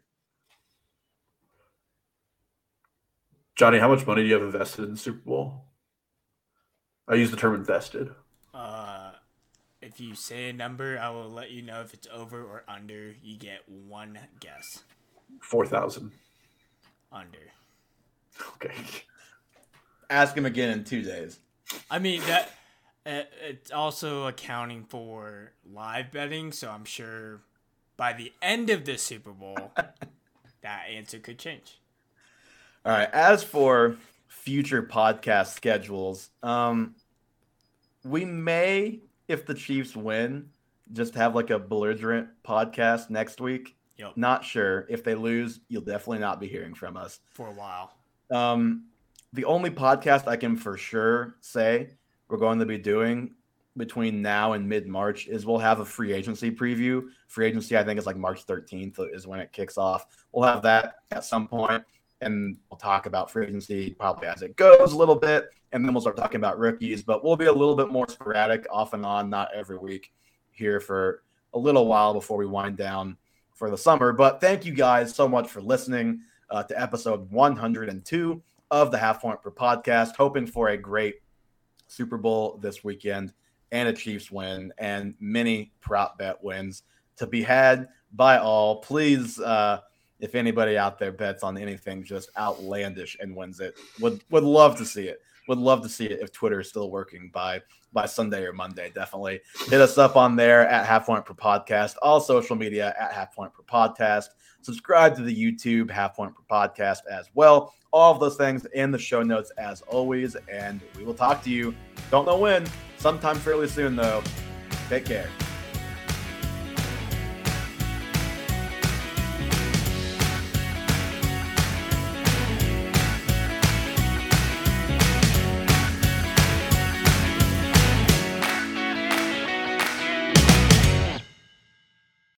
Johnny, how much money do you have invested in the Super Bowl? I use the term invested. Uh, if you say a number, I will let you know if it's over or under. You get one guess. four thousand. Under. Okay. Ask him again in two days. I mean, that uh, it's also accounting for live betting, so I'm sure by the end of the Super Bowl, that answer could change. All right. As for future podcast schedules, um, we may, if the Chiefs win, just have like a belligerent podcast next week. Yep. Not sure. If they lose, you'll definitely not be hearing from us for a while. Um, the only podcast I can for sure say we're going to be doing between now and mid-March is we'll have a free agency preview. Free agency, I think, is like March thirteenth is when it kicks off. We'll have that at some point, and we'll talk about free agency probably as it goes a little bit, and then we'll start talking about rookies. But we'll be a little bit more sporadic, off and on, not every week, here for a little while before we wind down for the summer. But thank you guys so much for listening uh, to episode one hundred two of the Half Point Per Podcast. Hoping for a great Super Bowl this weekend and a Chiefs win and many prop bet wins to be had by all. Please, uh, if anybody out there bets on anything just outlandish and wins it, would would love to see it. Would love to see it if Twitter is still working by by Sunday or Monday. Definitely hit us up on there at Half Point Per Podcast. All social media at Half Point Per Podcast. Subscribe to the YouTube Half Point Per Podcast as well. All of those things in the show notes as always. And we will talk to you. Don't know when. Sometime fairly soon, though. Take care.